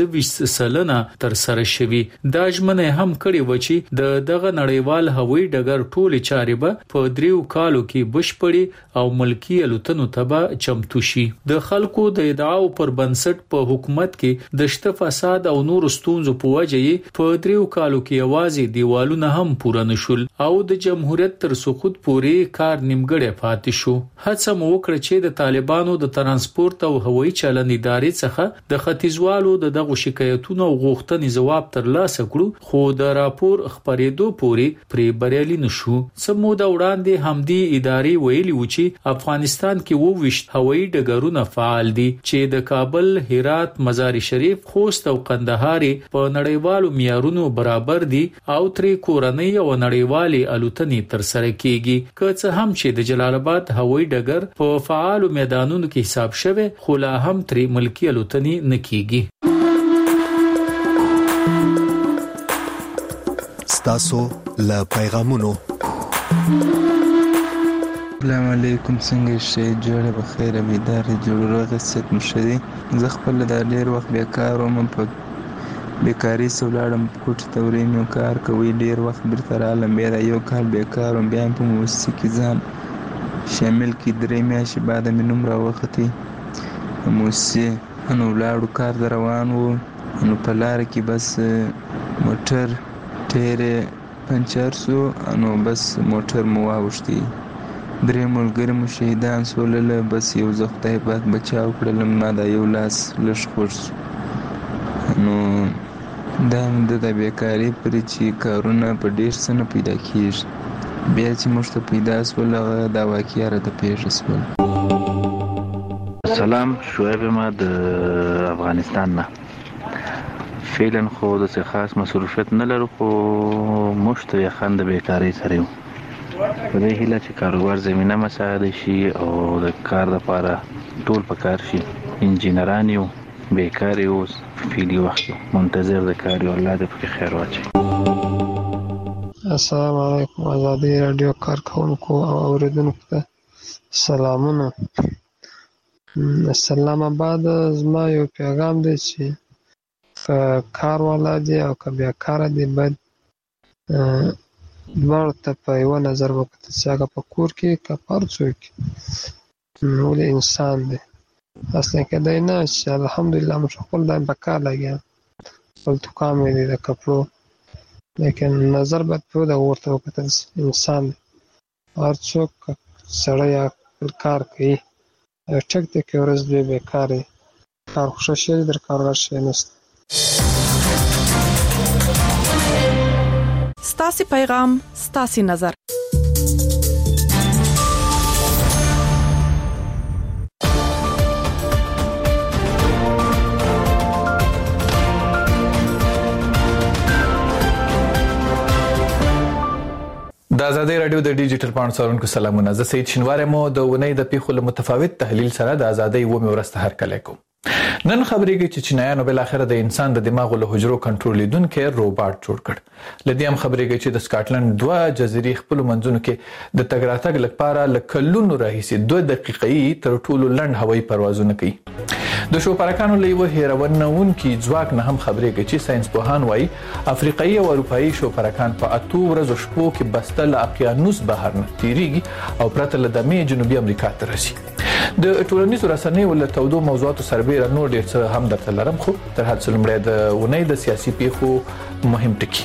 25% تر سره شوی. دا ژمنه هم کړې و چې د دغه نړیوال هوایي ډګر ټول چارې به په 3 کالو کې بشپړي او ملکی الوتنو ته به چمتو شي. د خلکو د ادعاو پر بنسټ په حکومت کې د شته فساد او نور ستونزو په وجه په 3 کالو کې یوازې دیوالونه هم پوره نشول او د جمهوریت تر سقوط پورې کار نیمګړی پاتې شو. هڅه مو وکړه چې د طالبانو د ترانسپورت او هوایي چلند ادارې څخه د ختیځوالو دغه شکایتونو او غوښتنې جواب ترلاسه کړو خو د راپور خبرېدو پورې پرې بریالي نشو. سمو د وړاندې همدي ادارې ویلي و چې افغانستان کې 22 هوایي ډګرونه فعال دي چې د کابل، هرات، مزار شریف، خوست او قندهار په نړیوالو معیارونو برابر دي او ترې کورنۍ او نړیوالې الوتنې تر سره کیږي. که څه هم چې د جلال آباد هوایي ډګر په فعالو میدانونو کې حساب شوی خو لا هم ترې ملکی الوتنې نه کیږي. ستاسو له پیغامونو. السلام علیکم، څنګه شئ؟ جوړه بخیر، بیدار جوړه غسیت مشدي. زه خپل د ډیر وخت بیکار وم، په بیکاری سولاړم کوټ تورې مې کار کوي ډیر وخت بیرته رالم بیا یو کال بیکار وم بیا په موسسه کې ځان شامل کې 3 میاشتې بعد مې نوم راوختی موسسه نو لاړو کار در روان وو نو په لار کې بس موټر ټیر پنچر سو نو بس موټر مو واوښتي 3 ملګري مو شهیدان سول. بس یو زه خدای پاک بچاو کړلم، ما دا یو لاس لږ خوږ نو دا د بیکاري پر چې کارونه په ډیر څه نه پیدا کیږي بیا چې موږ ته پیدا سول دا واقعیا راته پیښه سول. سلام، شعیب ما د افغانستان نه. فعلا خو د خاص مصروفیت نه لرو خو موږ ته یې خند بیکاري سره یو په دې هیله چې کاروبار زمینه مساعده شي او د کار لپاره ټول پکار شي. انجینران یو بیکار یو فعلی وخت منتظر د کار یو الله دې په خیر واچي. السلام علیکم آزادی رادیو کارکونکو او اوریدونکو ته سلامونه. اسلام آباد زما یو پیغام دی چې کار والا دی او که بیکاره دی باید دواړو ته په یوه نظر وکتل چې هغه په کور کې که په هر څوک ولې انسان دی اصلا کېدی نه چې الحمدلله موږ خپل دا په کار لګیا خپل دوکان مې دی د کپړو لیکن نظر باید په دغه ورته وکتل انسان دی هر څوک سړی یا خپل کار کوي ټیک دی که ورځ دوی بیکار یې کار خو ښه شی دی در کارګر شی نشته. ستاسې پیغام ستاسې نظر. د آزادۍ رادیو د ډیجیټل پاڼو څارونکو سلامونه. زه سید شینواری مو د ونې د پیښو له متفاوت تحلیل سره د آزادۍ و مې ورسته هرکلی کوم. نن خبرېږي چې چینایانو بل اخر د انسان د دماغ له حجرو کنټرولیدونکو روباټ جوړ کړ. لدې هم خبرېږي چې د سکاټلند 2 جزیرې خپل منځونو کې د تګ راتګ لپاره لکلونو راهیسې 2 دقیقې تر ټولو لنډ هوایي پروازونه کوي. د شوپرکانو له یو هیرونونکو ځواک نه هم خبرېږي چې ساينس پوهان وایي افریقایي او اروپایي شوپرکان په 8 ورځو شپو کې بسته له اقیانوس بهر نه تیریږي او پرته له دمې جنوبي امریکا ته رسي. د ټولنیزو رسنیو له تودو موضوعاتو سربېره نور ډېر څه هم درته لرم، خو تر هر څه لومړی د ونې د سیاسي پیښو مهم ټکي.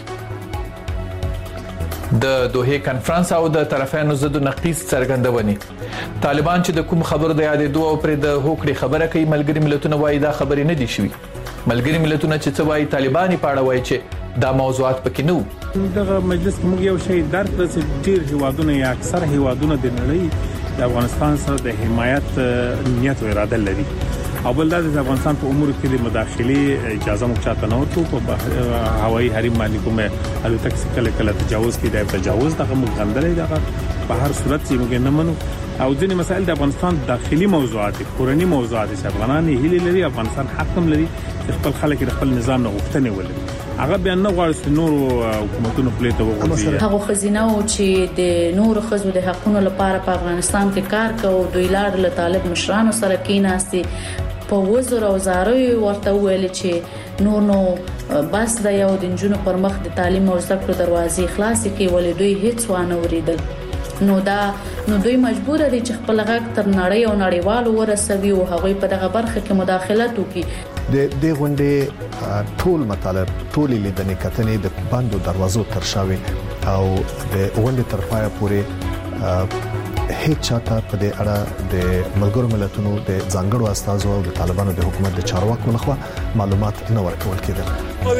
د دوحې کانفرنس او د طرفینو ضد نقیض څرګندونې. طالبان چې د کوم خبرو د یادېدو او پر د هوکړې خبره کوي، ملګری ملتونه وایي دا خبرې نه دي شوي. ملګری ملتونه چې څه وایي، طالبان په اړه وایي چې دا موضوعات پکې نه وو. دغه مجلس کې موږ یو شی درک کړ چې ډېر هیوادونه یا اکثر هیوادونه د نړۍ د افغانستان سره د حمایت نیت او اراده لري، او بل دا د افغانستان په امور کې د مداخله اجازه موږ چاته نه ورکو. په هوایي حریم باندې کومه الوتکه کله تجاوز کې د تجاوز دغه موږ غندلې دغه په هر صورت چې موږ نه منو. او ځینې مسائل د افغانستان داخلي موضوعات، کورنی موضوعات چې افغانان هیله لري، افغانستان حق هم لري خپل خلک د خپل نظام نه غوښتنه ولري. هغه بیان نه غواړي چې نور حکومتونو په لیته وغورځي. هغه خزینه او چې د نور خزو د حقونو لپاره په افغانستان کې کار کوي، دوی لار له طالب مشرانو سره کېناستي په وزر او زاري ورته ویل چې نو بس د یو د جنونو پر مخ د تعلیم او زده کړو دروازې خلاصې کې ولې دوی هیڅ وانه وریدل. نو دوی مجبور دي چې خپل غږ تر نړۍ او نړیوالو ورسوي او هغه په دغه برخه کې مداخلت وکړي. د غونډې ټول مطالب، ټول لیدنې کتنې د بندو دروازو ترشاوي او د غونډې تر پایه پورې هیڅ چاته په دې اړه د ملګرو ملتونو د ځانګړو استازو او د طالبانو د حکومت د چارواکو لخوا معلومات نه ورکول کېدل.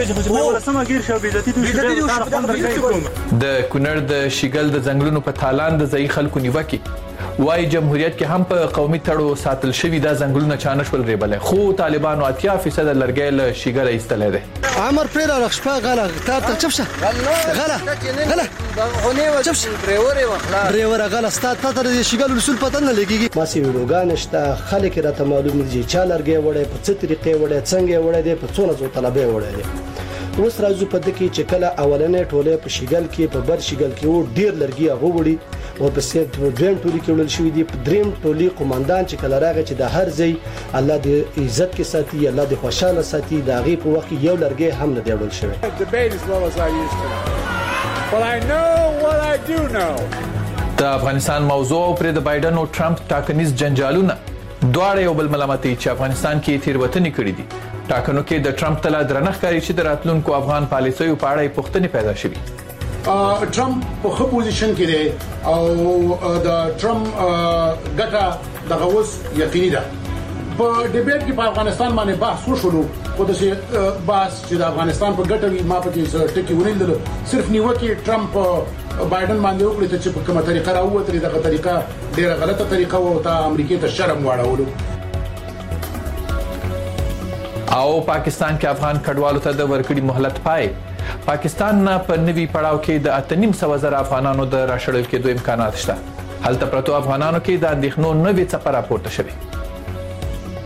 د کونړ د شیګل د ځنګلونو په تالان د ځای خلکو نیوکه وای جمهوریت کې هم په قومي تړو ساتل شوی دا ځنګلونه چانشول ریبل، خو طالبانو 80% لرګي له شیګل ایستل دي. عمر پرې راخښپا غلا تا چپشه غلا چپشه ډرایور غلا ستات ته د شیګل رسول پته نه لګيږي. ماسي ویډیوګان شته، خلک راته معلوم دي چې لرګي وړي په څه طریقې وړي، څنګه وړي دي، په څونه ځو طلبه وړي دي. اوس راځو په دې کې چې کله اولنې ټوله په شیګل کې په بر شیګل کې و ډیر لرګي هغه وړي او په سیټ دریم ټولي کې وړل شوې دي. په دریم ټولي قومندان چې کله راغی چې د هر ځای الله دې عزت کې ساتي، الله دې خوشاله ساتي، دا غي په وخت یو لرګي هم نه دی وړل شوی. د افغانستان موضوع پر د بایدن او ټرمپ ټاکنیز جنجالونه دواړه یو بل ملامتي چې افغانستان کې تیروتنې کړې دي. ټاکنو کې د ټرمپ تل درنښ کوي چې د راتلونکو افغان پالیسیو په اړه پوښتنې پیدا شوې. ټرمپ په خپل پوزیشن کې دی او د ټرمپ ګټه دغه اوس یقیني ده. په ډیبیټ کې په افغانستان باندې بحث وشولو، خو د بحث چې د افغانستان په ګټه وي ما پکې ټکی ونیل. صرف نیوکه ټرمپ بایدن باندې وکړي چې په کومه طریقه راووتري، دغه طریقه ډیره غلطه طریقه وو ته امریکای ته شرم واړولو. او پاکستان کې افغان کډوالو ته د ورکړې مهلت پای. پاکستان نه په نوي پړاو کې د 8.5 افغانانو د راشړل کېدو امکانات شته. هلته پروتو افغانانو کې د اندېښنو نوې څپه راپورته شوې.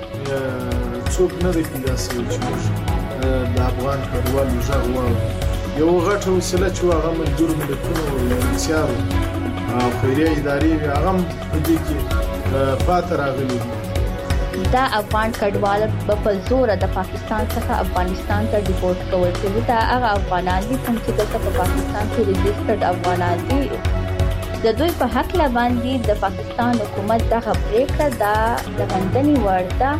څوک نه دی پیدا شوی چې د افغان کډوالو ژغ یو غټ وسیله چې هغه ملګرو ملتونو انسیارو او خیریه ادارې هغه په دې کې پاتې راغلي دا افغان کډوال په زور د پاکستان څخه افغانستان ته ډیپورټ کول شوی دا هغه افغانان دي چې دلته په پاکستان کې ريجسترډ افغانان دي د دوی په حق باندې د پاکستان حکومت دغه پریکړه دا د غندنې وړ ده.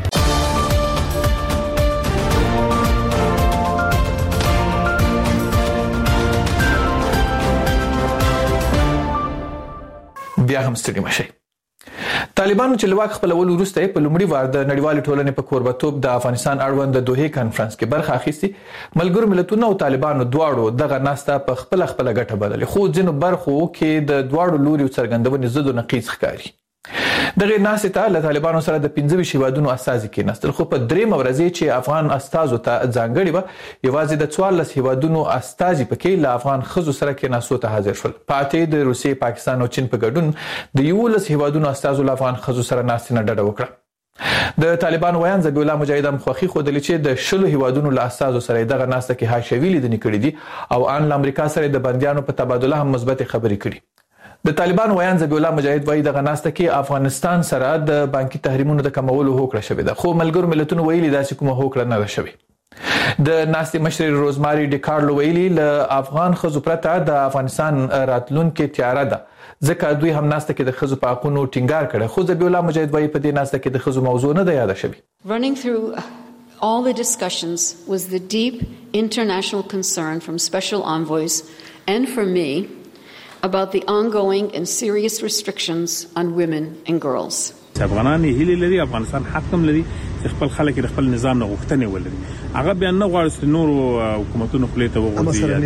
بیا هم ستړي مشي. طالبانو چې لواک خپلول وروسته په لومړي وار د نړیوال ټولنې په کوربتوب د افغانستان اړوند د دوحې کانفرنس کې برخه اخیستي، ملګرو ملتونو او طالبانو دواړو دغه ناسته په خپل ګټه بدلې، خو ځینو برخو کې د دواړو لوري څرګندونې ضد او نقیض ښکاري. دغه ناسته ته له طالبانو سره د 15 هیوادونو استازي کېناستل، خو په درې مورزي چې افغان استازو ته ځانګړي و یوازې د 14 هیوادونو استازي پکې له افغان خزو سره کېناستو ته حاضر شول. پاتې د روسیې، پاکستان او چین په ګډون د 11 هیوادونو استازو له افغان خزو سره ناستې نه ډډه وکړه. د طالبان ویان ذبیح الله مجاهد هم خوښي خوده چې د 10 هیوادونو له استازو سره دغه ناسته کې حاشیوي لیدنې کړې دي او ان له امریکا سره د بنديانو په تبادله هم مثبت خبرې کړې. د طالبان ویان ذبیح الله مجاهد وایي دغه ناسته کې افغانستان سره د بانکي تحریمونو د کمولو هوکړه شوې ده، خو ملګرو ملتونو ویلي داسې کومه هوکړه نه ده شوې. د ناستې مشر روزماري ډیکارلو ویلي له افغان خزو پرته د افغانستان راتلونکي تیاره ده، ځکه دوی هم ناسته کې د خزو په حقونو ټینګار کړي، خو ذبیح الله مجاهد وایي په دې ناسته کې د خزو موضوع نه ده یاده شوې. Running through all the discussions was the deep international concern from special envoys and from me about the ongoing and serious restrictions on women and girls. افغانان هیله لري، افغانستان حق لري چې خپل خلک خپل نظام نه غوښتنې ولري. هغه بیا نه غواړي چې نور حکومتونو خپل ته وغوځي.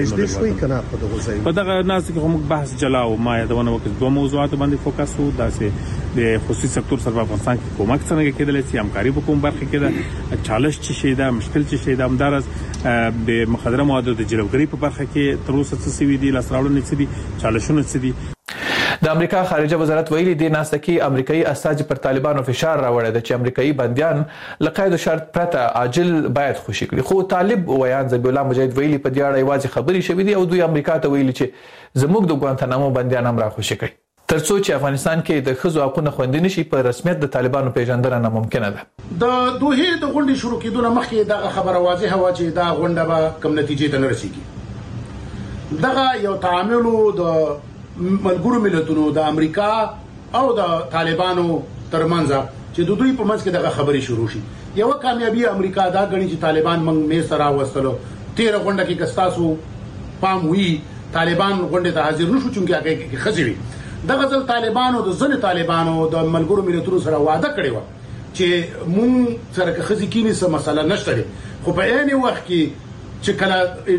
په دغه ناس کې موږ بحث جلاو ما یادونه وکړ دوه موضوعات باندې فوکس وو، داسې د خصوصي سکتور سره افغانستان کې کومک څنګه کېدلی شي، همکاري په کوم برخه کې ده، چالش څه شي ده، مشکل څه شي ده، همدارس د مخدره موادو د جلوګری په برخه کې تر اوسه څه سوي دي، لاسراوړنې څه دي، چالشونه څه دي. د امریکا خارجه وزارت ویلي دی ناسته کې امریکایي استازي پر طالبانو فشار راوړی دی چې امریکایي بنديان له قید او شرط پرته عاجل باید خوشي کړي، خو طالب ویان ذبیح الله مجاهد ویلي په دې اړه یوازې خبري شوې دي او دوی امریکا ته ویلي چې زموږ د ګوانتانامو بنديان هم را خوشي کړي ترڅو چې افغانستان کې د خزو حقوقو خوندي نشي. په رسمیت د طالبانو پیژندنه ناممکنه ده. د دوه د غونډې شروع کېدو مخکې دغه خبره واضحه و چې دا غونډه به کوم نتیجې ته نه رسیږي. دغه یو تعامل د ملګرو ملتونو د امریکا او د طالبانو ترمنځ چې د دوی په منځ کې دغه خبرې شروع شي. یو کامیابی امریکا دا غني چې طالبان موږ مې سره وستلو 13 غونډه کې کستاسو پام وی طالبان غونډه ته حاضر نشو چې هغه کې خزوي. دغه ځل طالبانو د ځل طالبانو د ملګرو ملتونو سره وعده کړې و چې مونږ سره کې خزي کینی څه مسله نشته، خو په عین وخت کې چې کله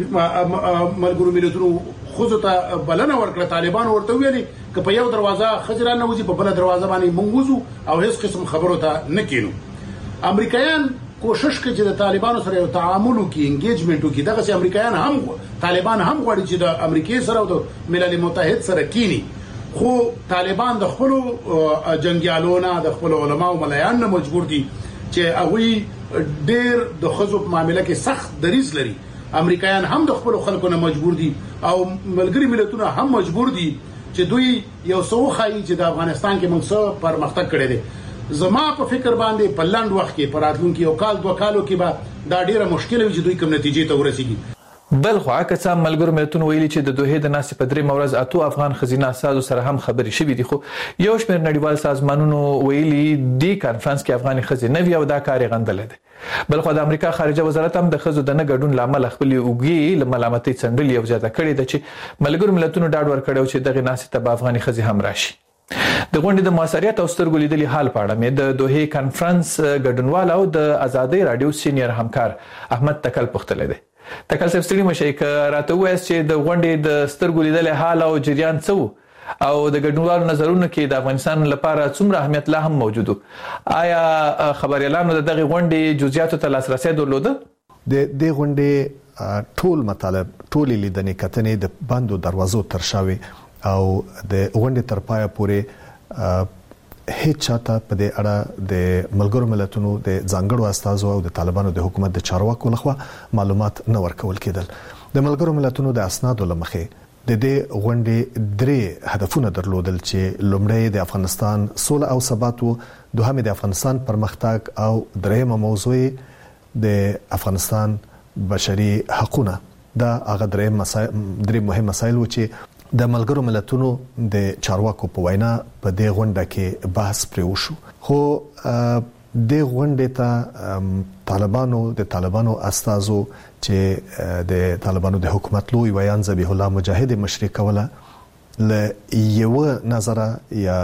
ملګرو ملتونو خزو ته بلنه ورکړه طالبان ورته ویلي چې په یو دروازه خزرانه وځي په بل دروازه باندې مونږ وځو او هیڅ قسم خبرو ته نه کینو. امریکایان کوشش کوي چې د طالبانو سره یو تعامل وکړي، انګیجمنت وکړي. دغه چې امریکایان هم طالبان هم غواړي چې د امریکای سره او د ملل متحد سره کینی، خو طالبان د خپل جنگیالونو د خپل علما او ملایان نه مجبور دي چې هغه ډېر د خزو په معاملې کې سخت دریځ لري. امریکایان هم د خپل خلکو نه مجبور دي او ملګری ملتونه هم مجبور دي چې دوی یو څو خایي چې د افغانستان کې موږ څه پرمختګ کړی دی. زما په فکر باندې په لاند وخت کې پر راتلونکي یو کال دوه کالو کې به دا ډیره مشکل وي چې دوی کوم نتیجې ته ورسیږي. بل خو که ملګرو ملتونو ویلي چې د دوحې د ناستې په درې مورز اتو افغان خزینه اساسو سره هم خبرې شوې دي، خو یو شمېر نړیوال سازمانونو ویلي دی کانفرنس کې افغاني خزینه وی او دا کار غندل دي. بل خو د امریکا خارجه وزارت هم د خزو د نه ګډون لامل خپل اوګي ملامتي څنډلې او زیاته کړې ده چې ملګرو ملتونو ډاډ ورکړو چې دغه ناستې ته افغاني خزي هم راشي. د غونډې د موثریت او سترګو لیدلې حال په اړه مې د دوحې کانفرنس ګډونوال او د آزادۍ رادیو سینیئر همکار احمد تکل پختلې ده. تکل صاحب ستړي مشه ک راته وایي چې د غونډې د سترګو لیدلې حال او جریان څه او د ګډونوالو نظرونو کې د افغانستان لپاره څومره اهمیت لا هم موجود. آیا خبريالانو د دغه غونډې جزئیاتو ته لاسرسي درلوده؟ د غونډې ټول مطالب ټول لیدنې کتنې د بندو دروازو ترشاوي او د غونډې تر پایه پورې هیڅ چاته په دې اړه د ملګرو ملتونو د ځانګړو استازو او د طالبانو د حکومت د چارواکو لخوا معلومات نه ورکول کېدل. د ملګرو ملتونو د اسنادو لمخې د دې غونډې 3 هدفونه درلودل چې لومړی د افغانستان سوله او ثبات او دوهم د افغانستان پرمختګ او دریمه موضوع د افغانستان بشري حقوقونه. دا هغه درې مهم مسایل و چې د ملګرو ملتونو د چارواکو په وینا په دې غونډه کې بحث پرې وشو. خو د غونډې ته د طالبانو استازو چې د طالبانو د حکومت لوی ویان ذبیح الله مجاهد مشري کوله ل یو نظر یا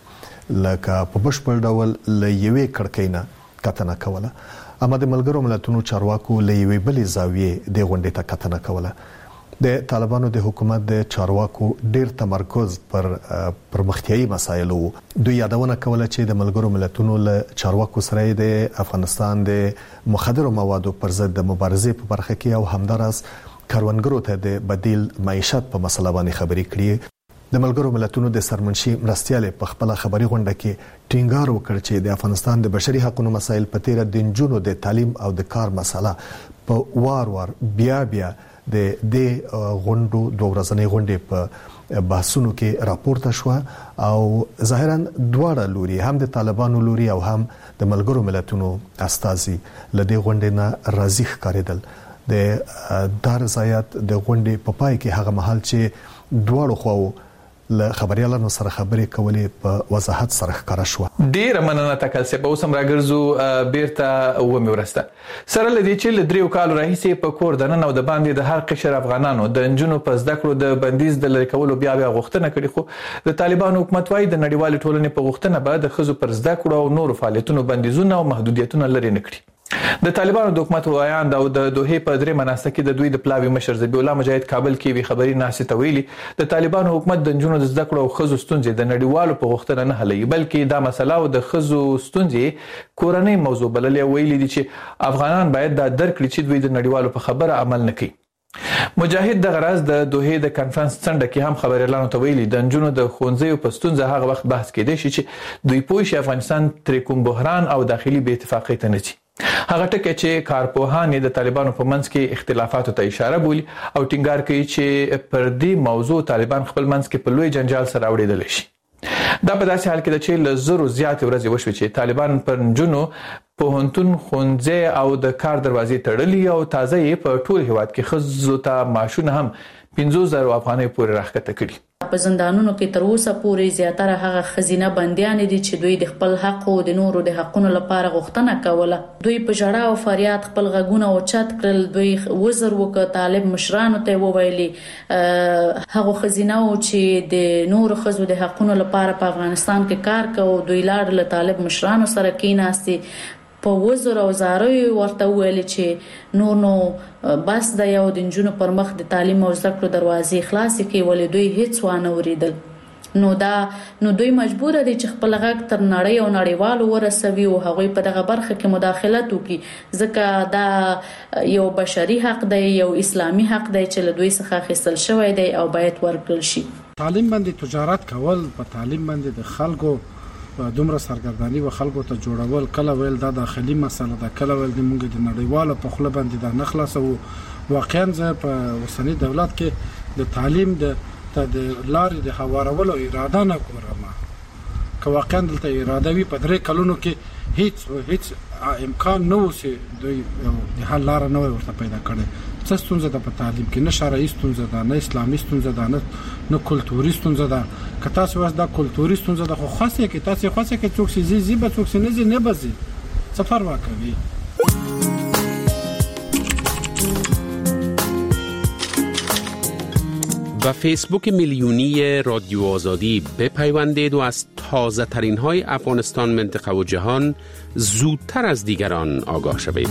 لکه په بشپړ ډول ل یوې کړکینه کتنه کوله. اما د ملګرو ملتونو چارواکو ل یوې بلې زاویې د غونډې ته کتنه کوله. د طالبانو د حکومت د چارواکو ډیر تمرکز پر پرمختیایي مسایلو. دوی یادونه کوله چې د ملګرو ملتونو له چارواکو سره د افغانستان د مخدرو موادو پر ضد د مبارزې په برخه کې او همدارس کاروانګرو ته د بدیل معیشت په مسله باندې خبرې کړې. د ملګرو ملتونو د سرمنشي مرستيال په خپل خبري غونډه کې ټینګار وکړ چې د افغانستان د بشري حقوقو مسایل په تیر د جنونو د تعلیم او د کار مسله په وار بیا د غونډو دوه ورځنۍ غونډې په بحثونو کې راپورته شو او ظاهرا دواړه لوري هم د طالبانو لوري او هم د ملګرو ملتونو استازي لدې غونډې نه راضي ښکارېدل. د دار زیات د غونډې په پای کې هغه محل چې دواړو خواو له خبريالانو سره خبرې کولې په وضاحت سره ښکارا شو. ډیر مننه تکل سه په اوسم راګرځو بیرته و مې ورسته سره لدی چې ل دریو کالو راهیسې په کور دننه او د باندې د هر قشر افغانانو د انجونو په زده کړو د بندیز د لری کولو بیا غوښتنه کړې. خو د طالبانو حکومت وايي د نړیوال ټولنې په غوښتنه به د خزو پر زده کړو او نور فعالیتونو بندیزونه او محدودیتونه لري نه کړي. د طالبانو د حکومت وایاند او د دوه په درې مناسته کې د دوی د پلاوی مشر ذبیح الله مجاهد کابل کې وی خبري ناشته ویلي د طالبانو حکومت د جنونو د زده کړو او خزو ستونزې د نړیوالو په غوښتنه نه حلوي بلکې دا مسله او د خزو ستونزې کورنۍ موضوع بللې ویلي دي چې افغانان باید دا درک کړي چې دوی د نړیوالو په خبره عمل نه کوي. مجاهد د غرض د دوه د کانفرنس څنډه کې هم خبريالانو ته ویلي د جنونو د خونځي په ستونزه هغه وخت بحث کېدی شي چې دوی پوه شي افغانستان تر کوم بحران او داخلي بې اتفاقۍ ته نه شي. هغه ټکي چې کارپوهان د طالبانو په منځ کې اختلافاتو ته اشاره بولي او ټینګار کوي چې پر دې موضوع طالبان خپل منځ کې په لوی جنجال سره اړیدل شي. دا په داسې حال کې ده چې ل زرو زیات ورځې وشوي چې طالبان پر جنونو په هنتون خونځي او د کار دروازې تړلې او تازه یې په ټول هیواد کې خزو ته ماشونه هم 50,000 افغانۍ پورې راخته کړي. په زندانونو کې تر اوسه پورې زیاتره هغه خزینه بنديان دي چې دوی د خپل حق او د نورو د حقونو لپاره غوښتنه کوله. دوی په جړه او فریاد خپل غږونه او چت کړل. دوی وزر وک طالب مشرانو ته وویلي هغه خزینه او چې د نورو خزو د حقونو لپاره په افغانستان کې کار کوي. دوی لاړ له طالب مشرانو سره کېناستي په وزر او زاري ورته ویل چې نو بس د یو د جنونو پر مخ د تعلیم او زده کړو دروازې خلاصې کې ولې دوی هیڅ وانه وریدل. نو دوی مجبور دي چې خپل غږ تر نړۍ او نړیوالو ورسوي او هغوی په دغه برخه کې مداخلت وکړي ځکه دا یو بشري حق دی یو اسلامي حق دی چې له دوی څخه اخیستل شوی دی او باید ورکړل شي. تعلیم باندې تجارت کول په تعلیم باندې د خلکو دومره سرګردانی و خلکو ته جوړول کله ویل دا داخلي مسله ده کله ویل د موږ د نړیوالو په خله باندې دا نخلاصو. واقعا زه په وسنی دولت کې د تعلیم د لارې د هوارولو اراده نه کوم. که واقعا دلته اراده وي په 3 کلونو کې هیڅ امکان نه وسی دوی د حل لار نه ورته پیدا کړي. څه ستونزه ده په تعلیم کې؟ نه شرعي ستونزه ده نه اسلامي ستونزه ده نه کلتوري ستونزه ده. که تاسو واس دا کلتوري ستونزه ده خو خاصه کې تاسو خاصه کې څوک سي زی به څوک سي نه بزي سفر واکوي. و فیسبوک میلیونی رادیو آزادی بپیوندید و از تازه ترین های افغانستان منطقه و جهان زودتر از دیگران آگاه شوید.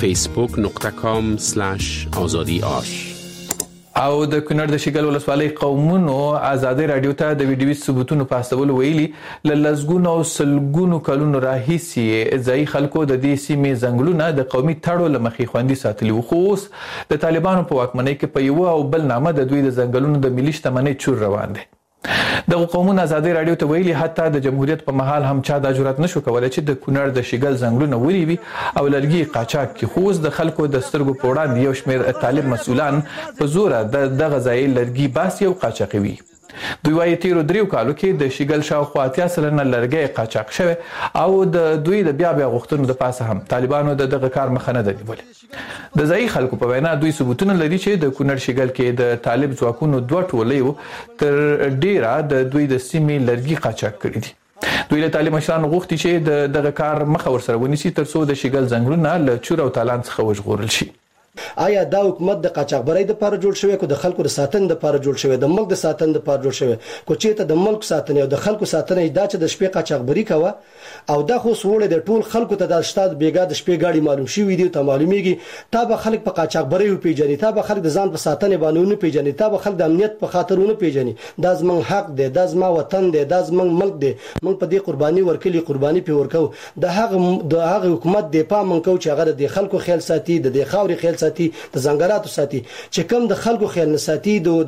facebook.com/azadi-ash او د کونړ د شګل ولسوالۍ قومونو آزادي رادیو ته د ویډیوي ثبوتونو پاستولو ویلي لزګونو او سلګونو کلونو راهیسي ځای خلکو د دې سیمې ځنګلونه د قومي تړو لمخې خوندي ساتلي وو. خو اوس د طالبانو په واکمنۍ کې په یو او بل نامه د دوی د ځنګلونو د ملي شتمنۍ چور روان دي. د قومونو ازادي رادیو ته ویلي حتی د جمهوریت په محل هم چا د جرأت نشو کولای چې د کونړ د شیګل ځنګلونه وریوي او لرګي قاچاق کې خوز د خلکو د سترګو په وړاندې یو شمېر طالب مسؤلان په زور د غذایی لرګي باسي او قاچاقوي. دوی وايي تیرو 3 کالو کې د شیګل شاوخوا 80 سلنه لرګي قاچاق شوی او د دوی د بیا غوښتنو د پاسه هم طالبانو دغه کار مخه نه نیولې. د ځای خلکو په وینا دوی ثبوتونه لري چې د کونړ شیګل کې د طالب ځواکونو 2 ټولې تر ډیره د دوی د سیمې لرګي قاچاق کړي دي. دوی له طالب مشرانو غوښتي چې دغه کار مخه ورسره ونیسي ترڅو د شیګل ځنګلونه له چور او تالان څخه وژغورل شي. آیا دا حکومت د قاچاقبرۍ لپاره جوړ شوی کو د خلکو د ساتنې لپاره جوړ شوی د ملک د ساتنې لپاره جوړ شوی کو چې ته د ملک ساتنې او د خلکو ساتنې دا چې د شپې قاچاقبرۍ کوه او دا خو سوړې د ټول خلکو ته د شتاد بیګا د شپې گاډي معلوم شي وي دي ته معلومیږي تا به خلک په قاچاقبرۍ پیژني تا به خلک د ځان په ساتنې باندې نه پیژني تا به خلک د امنیت په خاطر نه پیژني دا زمون حق دی دا زما وطن دی دا زمون ملک دی مونږ په دې قرباني ورکلي قرباني په ورکو د هغه حکومت دی په مونږ کو چې هغه د خلکو خیال ساتي د خاوري خیال ساتي د ځنګلاتو ساتي چې کوم د خلکو خیال نه ساتي د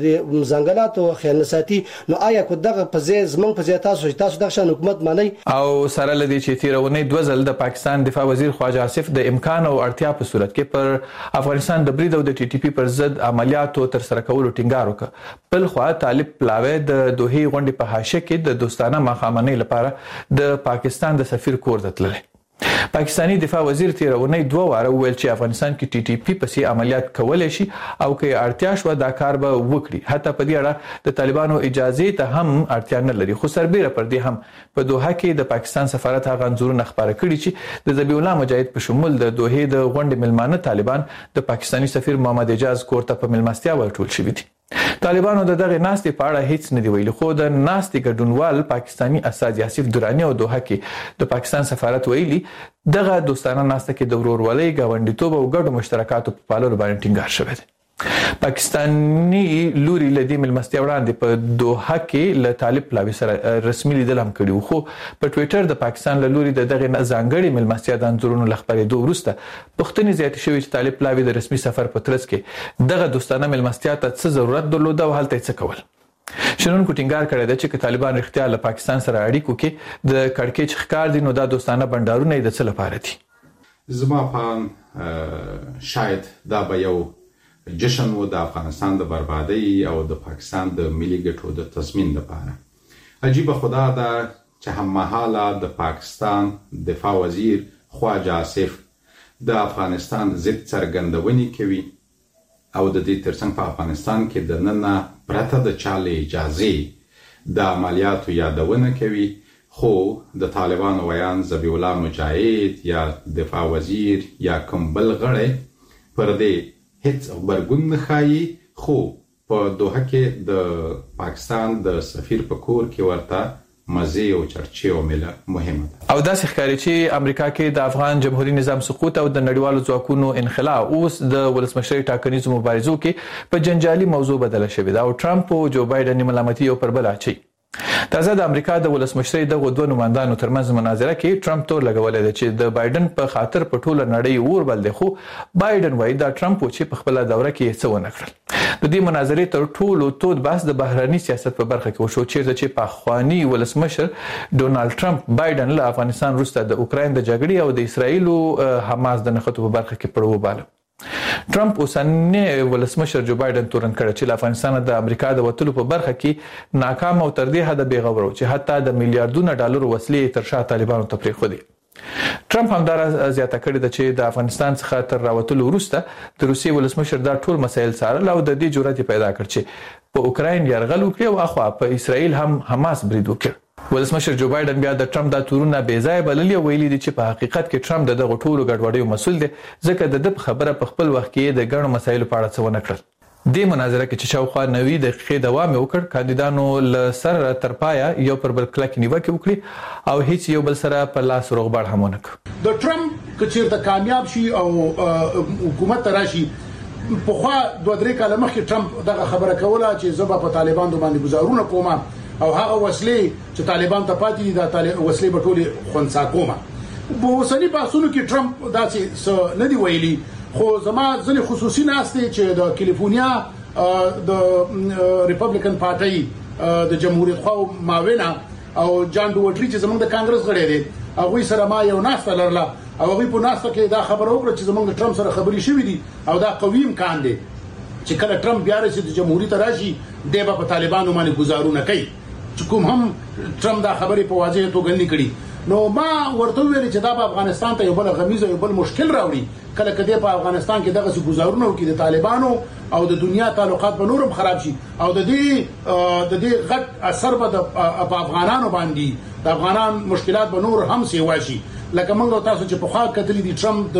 ځنګلاتو خیال نه ساتي نو آیا کو دغه په ځای زمون په ځای تاسو دغه شان حکومت مانی او سره لدی چې تیرونه 2 ځل د پاکستان دفاع وزیر خواجه آصف د امکان او اړتیا په صورت کې پر افغانستان د برید او د ټي ټي پی پر ضد عملیاتو تر سره کولو ټینګار وکړ. بل خو طالب پلاوی د دوه غونډې په حاشیه کې د دوستانه مخامنۍ لپاره د پاکستان د سفیر کور ته تللی. پاکستانی دفاع وزیر تیرونه 2 واره ویل چې افغانستان کې ټي ټي پی پسې عملیات کولای شي او کې اړتیا شو دا کار به وکړي. حتی په دې اړه د طالبانو اجازه ته هم اړتیا نه لري. خو سربېره پر دې هم په دوحه کې د پاکستان سفارت هغه انځورونه خبره کړي چې د ذبیح الله مجاهد په شمول د دوحه د غونډې ملمانه طالبان د پاکستانی سفیر محمد اجاز کور ته په ملمستیا ورټول شوي دي. طالبانو دغه ناستې په اړه هیڅ نه دی ویلي خو د ناستې ګډونوال پاکستانی اساس یاسف درانی او دوحه کې د پاکستان سفارت ویلي دغه دوستانه ناسته کې د ورورولۍ غونډیتوب او ګډو مشترکاتو په پاللو باندې ټینګار شوی دی. پاکستانی لوري لدی ملمستیا وړاندې په دوحه کې له طالب پلاوی سره رسمي لیدل هم کړي خو په ټوئیټر د پاکستان له لوري دغه ځانګړي ملمستیا د انځورونو لخبرېدو وروسته پښتني زیاتې شوی چې طالب پلاوی د رسمي سفر په ترڅ کې دغه دوستانه ملمستیا ته څه ضرورت درلود او هلته څه کول. شنونکو ټینګار کړی دی چې طالبان اختیار له پاکستان سره اړیکو کې د کړکېچ ښکار دي نو دا دوستانه بندرونه د څه لپاره دي. زما په شاید دا به یو جشن و د افغانستان د بربادۍ او د پاکستان د ملي ګټو د تضمین لپاره. عجیب خدا دا چې هممهاله د پاکستان دفاع وزیر خواجه آصف د افغانستان ضد څرګندونې کوي او د دې ترڅنګ په افغانستان کې د ننه پرته د چاله اجازه د عملیاتو یادونه کوي خو د طالبانو ویان ذبیح الله مجاهد یا دفاع وزیر یا کوم بل غړی پر دې هیڅ خبرګون نه ښایي خو په دوحه کې د پاکستان د سفیر په کور کې ورته مزه او چرچې او مله مهمه ده. او داسې ښکاري چې امریکا کې د افغان جمهوریت نظام سقوط او د نړیوالو ځواکونو انخلا اوس د ولسمشر ټاکنیزو مبارزو کې په جنجالي موضوع بدله شوې ده او ټرمپ او جو بایدن ملامتي او پر بل اچي. تازه د امریکا د ولسمشر د غوډو نمائندانو ترمنځ مناظره کې ټرمپ تور لګولې ده چې د بایدن په خاطر په ټوله نړۍ اور بل دی خو بایدن وایي دا ټرمپ چې په خپل دوره کې څه ونه کړل. د دې مناظرې تر ټولو تود بحث د بهرني سیاست په برخه کې وشو چیرته چې په خواني ولسمشر ډونالد ټرمپ بایدن له افغانستان وروسته د اوکراین د جګړې او د اسرایل او حماس د نښتو په برخه کې پړو باله. ټرمپ اوسنی ولسمشر جو بایدن تورن کړ چې افغانستان د امریکا د وټلو په برخه کې ناکام او تر دې حد بیغورو چې حتی د میلیارډونو ډالر وسلې تر شا طالبانو ته پریښودي. ټرمپ هم دا زیاته کړې ده چې د افغانستان څخه تر راوتلو وروسته د روسیې ولسمشر دا ټول مسایل څارل او د دې جرأت پیدا کړ چې په اوکراین یرغل وکړي او اخوا په اسرائیل هم حماس برید وکړي. ولسمشر جو بایدن بیا د ټرمپ د تورونه بې ځای بللي او ویلي دي چې په حقیقت کې ټرمپ دغه ټولو ګډوډیو مسؤل دی ځکه د خبره په خپل وخت کې د ګڼو مسایلو په اړه څه ونه کړل. د مناظره کې چې شاوخوا 90 دقیقې دوام وکړ کاندیدانو له سره تر پایه یو پر بل کلک نیوکه وکړي او هیڅ یو بل سره په لاس روغبړ هم ونه کړ. د ټرمپ کچیر د کامیاب شي او حکومت راشي په خوا 2-3 کال مخکې ټرمپ دغه خبره کوله چې زه په طالبانو باندې گزارونه کوم او هغه وسلې چې طالبان ته پاتې دي د وسلې په ټولي خونسا کومه. په وسلې باسونو کې ټرمپ داسې نه دی ویلي خو زما ځنې خصوصي ناستې چې د کالیفورنیا د ریپبلیکن پارټي د جمهوریت خو معاون او جان ډوټری چې زمونږ د کانګرس غړي دي هغه سره ما یو ناسته لرله او هغه په ناسته کې دا خبره وکړه چې زمونږ ټرمپ سره خبري شوې دي او دا قوي امکان دی چې کله ټرمپ بیا راشي د جمهوریت راشي د په طالبانو باندې گزارونه کوي چې کوم هم ټرمپ دا خبرې په واضح توګه نه کړي. نو ما ورته ویل چې دا په افغانستان ته یو بل غمیزه یو بل مشکل راوړي کله کله په افغانستان کې دغه گزارونه وکړي د طالبانو او د دنیا تعلقات به نورم خراب شي او د دې غټ اثر به په افغانانو باندې د افغانان مشکلات به نور هم سیوا شي. لکه موږ تاسو چې په خوا کتلې دي ټرمپ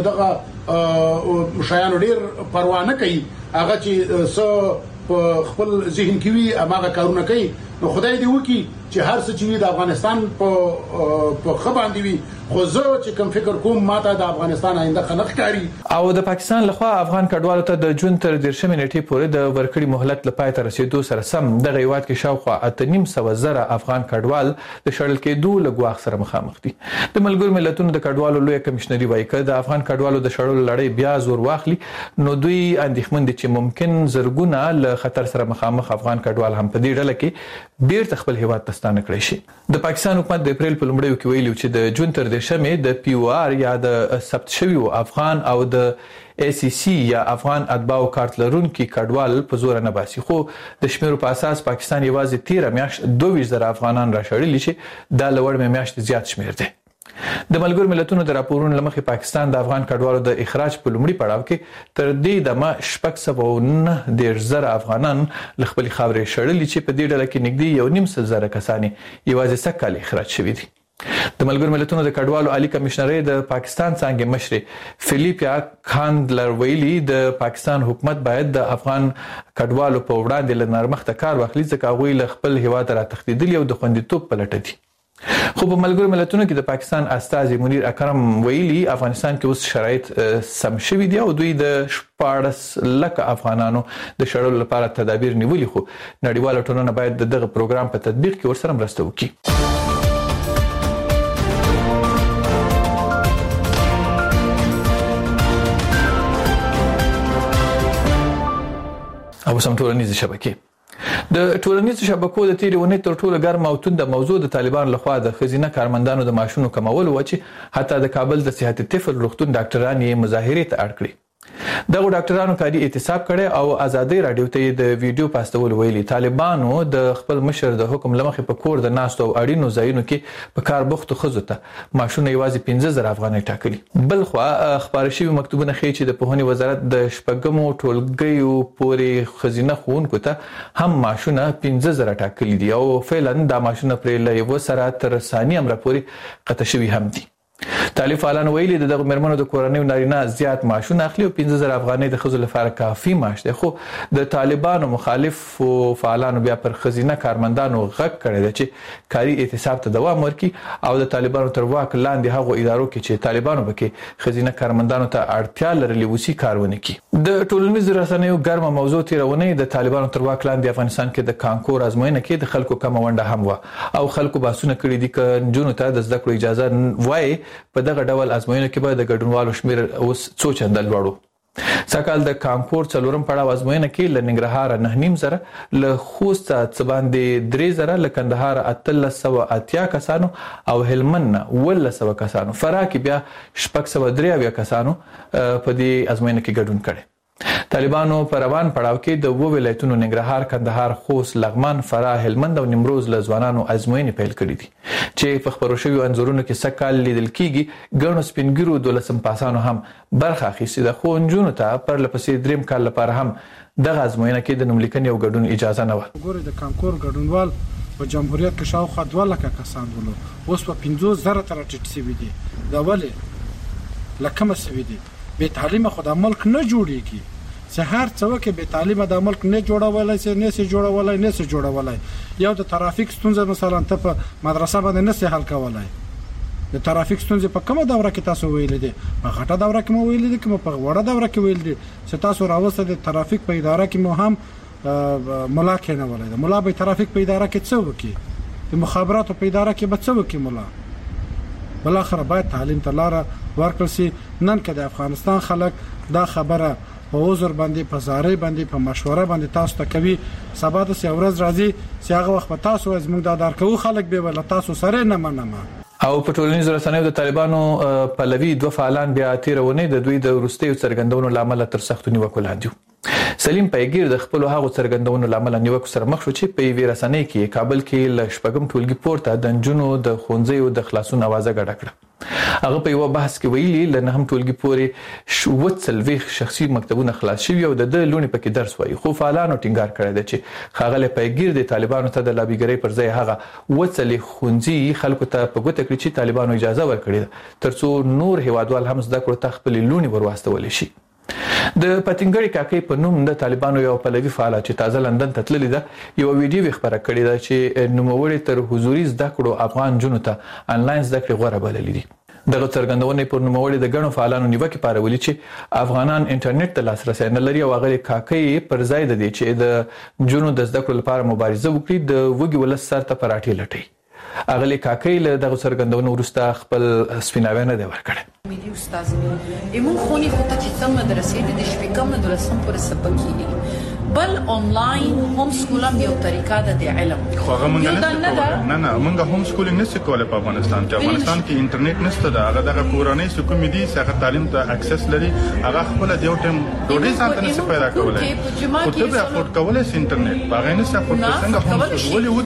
دغه مشایانو ډیر پروا نه کوي هغه چې په خپل ذهن کې وي هغه کارونه کوي. نو خدای دې وکړي چې هر څه چې د افغانستان په خباندې وي خو زه چې کوم فکر کوم ماته د افغانستان آینده خلق کاری. او د پاکستان لخوا افغان کډوالو ته د جون تر 13 نیټې پورې د ورکړې مهلت لپاره تر رسیدو سره سم د غیوات کې شاوخوا 8.5 افغان کډوال د شړل کېدو لګواخ سره مخامخ دي. د ملګرو ملتونو د کډوالو لوی کمشنري وایي چې د افغان کډوالو د شړل لړۍ بیا زور واخلي نو دوی اندېښمن دي چې ممکن زرګونه له خطر سره مخامخ افغان کډوال هم په دې ډله کې بیرته خپل هیواد ته ستانه کړی شي. د پاکستان حکومت د اپریل په لومړیو کې ویلي چې د جون تر 13 د پی او آر یا د ثبت شویو افغان او د ای سی سی یا افغان اتباعو کارت لرونکي کډوال په زور نه باسي خو د شمیرو په اساس پاکستان یوازې 13 میاشت 22,000 افغانان راشړلي چې دا لوړ میاشت زیات شمیر دی. د ملګرو ملتونو د راپورونو لمخې پاکستان د افغان کډوالو د اخراج په لومړي پړاو کې تر دې دمه 609,000 افغانان له خپل خاورې شړلي چې په دې ډله کې نږدې 1,900 کسان یوازې سکهال اخراج شوي دي. د ملګرو ملتونو د کډوالو عالی کمشنري د پاکستان څنګه مشر فلیپیا کاندلر ویلي د پاکستان حکومت باید د افغان کډوالو په وړاندې له نرمښت کار واخلي ځکه هغوی له خپل هیواد را تښتېدلي او د خوندیتوب په لټه دي. خو په ملګرو ملتونو کې د پاکستان استازي منیر اکرم ویلي افغانستان کې اوس شرایط سم شوي دي او دوی د 14,00,000 افغانانو د شړلو لپاره تدابیر نیولي خو نړیواله ټولنه باید دغه پروګرام په تطبیق کې ورسره مرسته وکړي. او سم ټولنیزې شبکې د ټولنیزو شبکو د تیرې ونې تر ټولو ګرمه او تونده موضوع د طالبانو لخوا د ښځینه کارمندانو د معاشونو کمول و چې حتی د کابل د صحت طفل روغتون ډاکټران یې مظاهرې ته اړ کړي. دغه ډاکټرانو کاري اعتصاب کړي او ازادي رادیو ته د ویډیو پاستول ویلي طالبانو د خپل مشر د حکم لمخې په کور د ناستو او اړینو ځایونو کې په کار بوختو ښځو ته معاشونه یوازې 15,000 افغانۍ ټاکلي. بل خو خبري شوی مکتوبونه ښیي چې د پوهنې وزارت د شپږمو ټولګیو پورې ښځینه ښوونکو ته هم معاشونه 15,000 ټاکلي دي او فعلا دا معاشونه پرې له یو سره تر ثانیه امر پورې قطع شوي هم دي. طالب فعالان ویلي دغه مرمنو د کورنیو نارینه زیات معاشونه اخلي او 15,000 افغانۍ د ښځو لپاره کافي معاش دی خو د طالبانو مخالف فعالانو بیا پر ښځینه کارمندانو غږ کړی دی چې کاري اعتصاب ته دوام ورکړي او د طالبانو تر واک لاندې هغو ادارو کې چې طالبانو پکې ښځینه کارمندانو ته اړتیا لرلې وسی کار ونه کړي. د ټولنیزو رسنیو ګرمه موضوع تیرونې د طالبانو تر واک لاندې افغانستان کې د کانکور ازموینه کې د خلکو کم ونډه هم و او خلکو باسونه کړي دي ک جنونو ته د زده کړو اجازه وای په دغه ډول ازموینه کې به د ګډونوالو شمیر اوس څو چنده لوړو. سکهال د کانکور څلورم پړاو ازموینه کې ل ننګرهار 9,000 ل خوست څه باندې 3,000 ل کندهار 1380 کسانو او هلمند 1,100 کسانو فراه کې بیا 603 کسانو په دې ازموینه کې ګډون کړي. طالبانو په روان پړاو کې د وو ولایتونو ننګرهار، کندهار، خوست، لغمان، فراه، هلمند او نیمروز له ځوانانو ازموینې پیل کړې دي چې په خبرو شویو انځورونو کې سکهال لیدل کیږي. ګڼو سپینګیرو 12 پاسانو هم برخه اخیستې ده خو نجونو ته پر لپسې دریم کال لپاره هم دغه ازموینه کې د نوملیکنې او ګډون اجازه نه و. ګورې د کانکور ګډونوال په جمهوریت کې شاوخوا 2,00,000 کسان ولو اوس په 50,000 تر ټیټ شوي دي. دا ولې لکه مسوي دي به تعلیم خو د ملک نه جوړیږي. سهار څوک به تعلیم د ملک نه جوړولای سي نه سي جوړولای یو د ترافیک ستونزه مثلا ته په مدرسه باندې نه سي حل کولای. د ترافیک ستونزه په کومه دوره کې تاسو ویل دي؟ په غټه دوره کې مو ویل دي که په وړه دوره کې ویل دي چې تاسو راوسته د ترافیک په اداره کې مو هم ملا کې نه ولای. ملا به ترافیک په اداره کې څه وکي؟ د مخابراتو په اداره کې به څه وکي ملا؟ بل اخر باید تعلیم ته لار ورکړل سي. نن کې د افغانستان خلک دا خبره په عذر باندې په زارۍ باندې په مشوره باندې تاسو ته کوي سبا د ورځ راځي چې هغه وخت په تاسو زموږ د دارکو خلک به ول تاسو سره نه منمه. او په ټولنیزو رسنیو د طالبانو پلوي دوه فعالان بیا تیرونه د دوی د وروستیو څرګندونو لامل تر سختو نیوکو لاندې سلیم پیګیر د خپل هغه څرګندونو لامل نیوکو سره مخ شو چې په وی رسنۍ کې کابل کې ل شپږم ټولګي پورته د جنونو د خونځیو د خلاصون اوازه غډه کړه. هغه په یو بحث کې ویلي لنه هم ټولګي پورې شوت سلويخ شخصي مکتبونه خلاص شوي او د لونی پکې درس وایي خو فعالانو ټینګار کړی دی چې خاغله پیګیر د طالبانو ته د لابیګری پر ځای هغه وڅلې خونځي خلکو ته په ګوته کړی چې طالبانو اجازه ورکړي ترڅو نور هیوادوال هم زده کړو ته خپل لونی ورواستول شي. د پتنګړی کاکې په نوم د طالبانو یو پلوي فعال چې تازه لندن ته تللی ده یو ویډیو خبره کړې ده چې نوموړی تر حضوري زده کړو افغان جنو ته انلاین زده کړې غوړه بللې دي. دغه څرګندونې پر نوموړي د غنو فعالانو نیوکه پارولې چې افغانان انټرنیټ ته لاسرسي نه لري او هغه کاکې پر ځای د دې چې د جنو د زده کړو لپاره مبارزه وکړي د وګي ولس سر ته پراټي لټي. اغلی کاکې له دغه څرګندونو وروسته خپل سپیناوی نه دی ورکړی. ملي استاد مې ایمون خوني خو ته چې څنګه درسې د شپږم نه درسم پر سبق کیږي بل آنلاین هوم سکول هم یو طریقه ده د علم خو هغه مونږ نه مونږ هوم سکولینګ نشو کولای په افغانستان کې انټرنیټ نشته دا هغه د کورونی سکوم دي چې تعلیم ته اکسس لري هغه خپل د یو ټیم ډوډۍ ځان ته پیدا کولای خو ته به افورد کولای سي انټرنیټ باغې نه افورد څنګه هوم سکول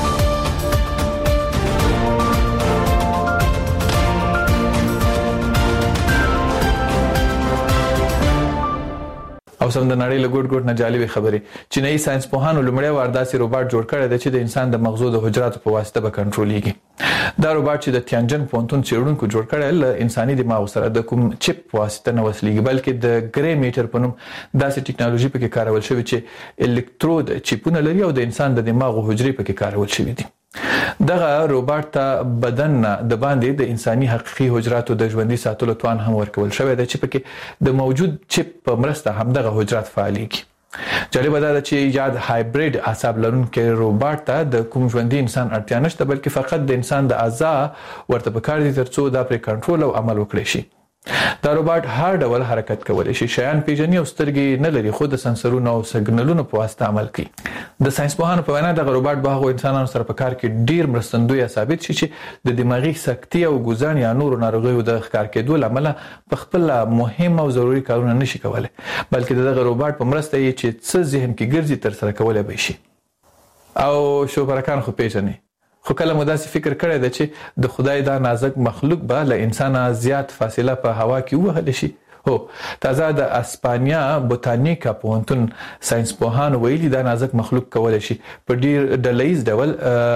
او سم د نړۍ له ګډ نه جالبه خبرې چینایي ساينس پوهانو لومړی وارداسي روباټ جوړ کړی دی چې د انسان د مغزو د حجراتو په واسطه به کنټرولېږي. دا روباټ چې د تیانجن پونتون چیرونکو جوړ کړی ل انساني دماغ سره د کوم چپ په واسطه نه وصلېږي بلکې د ګری میټر په نوم داسې ټکنالوژي پکې کارول شوی چې الکترود چپونه لري او د انسان د دماغ حجرې پکې کارول شوی دي. دغه روباټ ته بدن د باندې د انساني حقيقي حجراتو د ژوندۍ ساتلو توان هم ورکول شوی دی چې پکې د موجود چپ په مرسته هم دغه حجرات فعاليږي. جالب دا چې یاد هایبرید اعصاب لرونکي روباټ ته د کوم ژوندۍ انسان اړتیا نشته بلکې فقط د انسان د اعضاء ورته پکار دي ترڅو دا پر کنټرول او عمل وکړي شي. دا روباټ هر ډول حرکت کولی شي شیان پیژني او سترګې نه لري خو د سنسرونو او سګنلونو په واسطه عمل کوي. د ساينس پوهانو په وینا د روباټ به هغو انسانانو سره په کار کې ډیر مرستندوی ثابت شي چې د دماغي سکتي او ګوزان یا نورو ناروغیو د ښکار کېدو لامل په خپل مهم او ضروري کارونه نشي کولای بلکې دغه روباټ په مرسته یې چې څه ذهن کې ګرځي تر سره کولای به شي. او شوپرکان خو پیژني خو کله مو داسې فکر کړی دی چې د خدای دا نازک مخلوق به له انسانه زیات فاصله په هوا کې ووهلی شي. هو تازه د اسپانیا بوتانیکا پوهنتون ساينس پوهانو ویلي دا نازک مخلوق کولی شي په ډیر ډلهیز ډول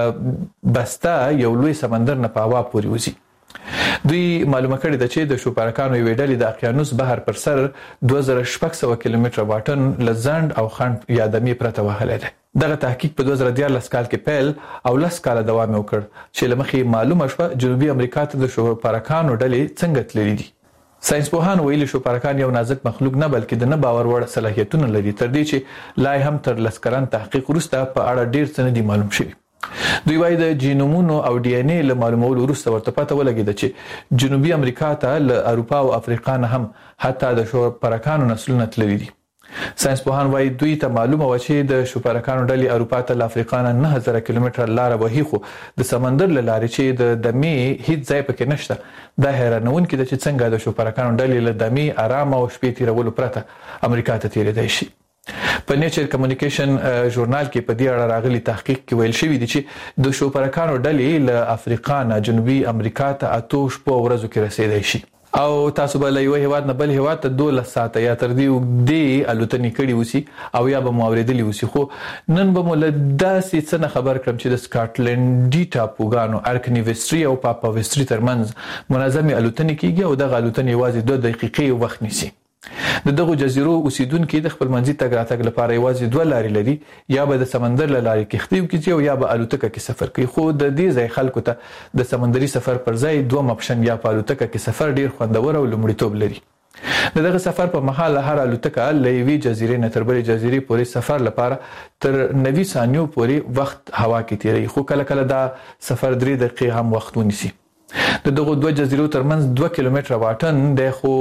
بسته یو لوی سمندر نه په هوا پورې وځي. دوی معلومه کړې ده چې د شوپرکانو یوې ډلې د اقیانوس بحر پر سر 2600 کیلومتره واټن لزند او خنډ یا دمې پرته وهلی دی. دغه تحقیق په 2014 کال کې پیل او 10 کال دوام وکړ چې لمخې معلومه شوه جنوبي امریکا ته د شوپرکانو ډلې څنګه تللي دي. ساينس پوهان ویلي شوپرکان یو نازک مخلوق نه بلکې د نه باور وړ صلاحیتونه لري تر دې چې لا هم تر 10 کلن تحقیق وروسته په اړه ډیر څه نه دي معلوم شوي. دوی وايي د جینومونو او ډي ان اي له معلومولو وروسته ورته پته ولګیده چې جنوبي امریکا ته له اروپا او افریقا نه هم حتی د شوپرکانو نسلونه تللي دي. ساينس پوهان وايي دوی ته معلومه و چې د شوپرکانو ډلې اروپا ته له افریقا نه 9000 کیلومتره لار وهي خو د سمندر له لارې چې د دمې هیڅ ځای پکې نشته. دا حیرانونکي ده چې څنګه د شوپرکانو ډلې له دمې آرام او شپې تیرولو پرته امریکا ته تیریدای شي. په نیچر کمیونیکیشن ژورنال کې په دې اړه راغلي تحقیق کې ویل شوی دی چې د شوپرکانو ډلې له افریقا نه جنوبي امریکا ته 8 شپو ورځو کې رسیدای شي. او تاسو به له یو هیواد نه بل هیواد ته 12 ساعته یا تر دې الوتنې کړي وسی او یا به موریدلی وسی خو نن به مول داسې څه خبر کړم چې د سکاټلندي ټاپوګانو ارکنیوستري او پاپاوستري ترمنځ منظمه الوتنې کیږي او د الوتنې یوازې 2 دقیقې وخت نیسي. د دغه جزیرو اوسیدونکو د خپل منځي تګ راتګ لپاره یوازې 2 لارې لري یا به د سمندر له لارې کښتۍ وکړي او یا به الوتکه کې سفر کوي خو د دې ځای خلکو ته د سمندري سفر پر ځای 2 اپشن یا په الوتکه کې سفر ډیر خوندور او لومړیتوب لري. دغه سفر په مهال هر الوتکه لوي جزیرې نه تر بلې جزیرې پورې سفر لپاره تر 90 ثانیو پورې وخت هوا کې تیری خو کله کله دا سفر 3 دقیقې هم وخت ونیسي. د دغه 2 جزیرو ترمنځ 2 کیلومتره واټن د خو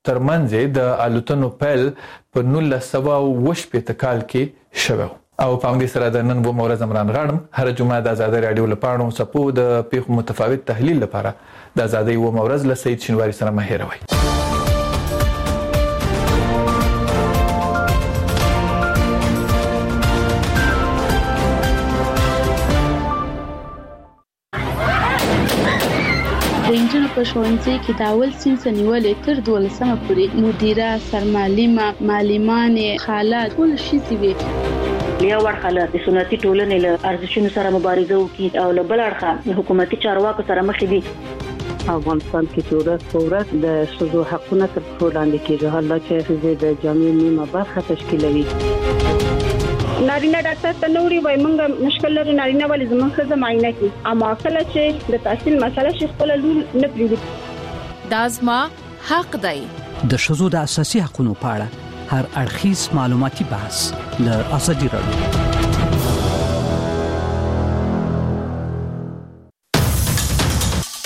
ترمنځ د الوتنو پیل په 1980 کال کې شوه. او په همدې سره د نن و مورز عمران غاړم هر جمعه د آزادۍ رادیو لپاره سپو د پیښو متفاوت تحلیل لپاره د آزادۍ و مورز له سید شینواری سره مه هېروئ. د انجنونو په ښوونځي کې د اول صنف نیولې تر 12مه پورې مدیره، سرمعلمه، معلمانې، خالات ټول ښځې وي. یو اړخ له سنتي ټولنې له ارزښتونو سره مبارزه وکړي او له بل اړخه حکومتي چارواکو سره مخ دي. افغانستان کې چې ورځ په ورځ د ښځو حقونه تر پښو لاندې کېږي، حالا چې ښځې د جامعې نیمه برخه تشکیلوي. نارینه ډاکټر ته نوري وای مونږ مشکل لري، نارینه ولې زموږ ښځه معاینه کوي، اما کله چې د تحصیل مسله شي خپل لور نه پریږدي. دا زما حق دی. د ښځو د اساسي حقوقو په اړه هر اړخیز معلوماتي بحث له ازادي رادیو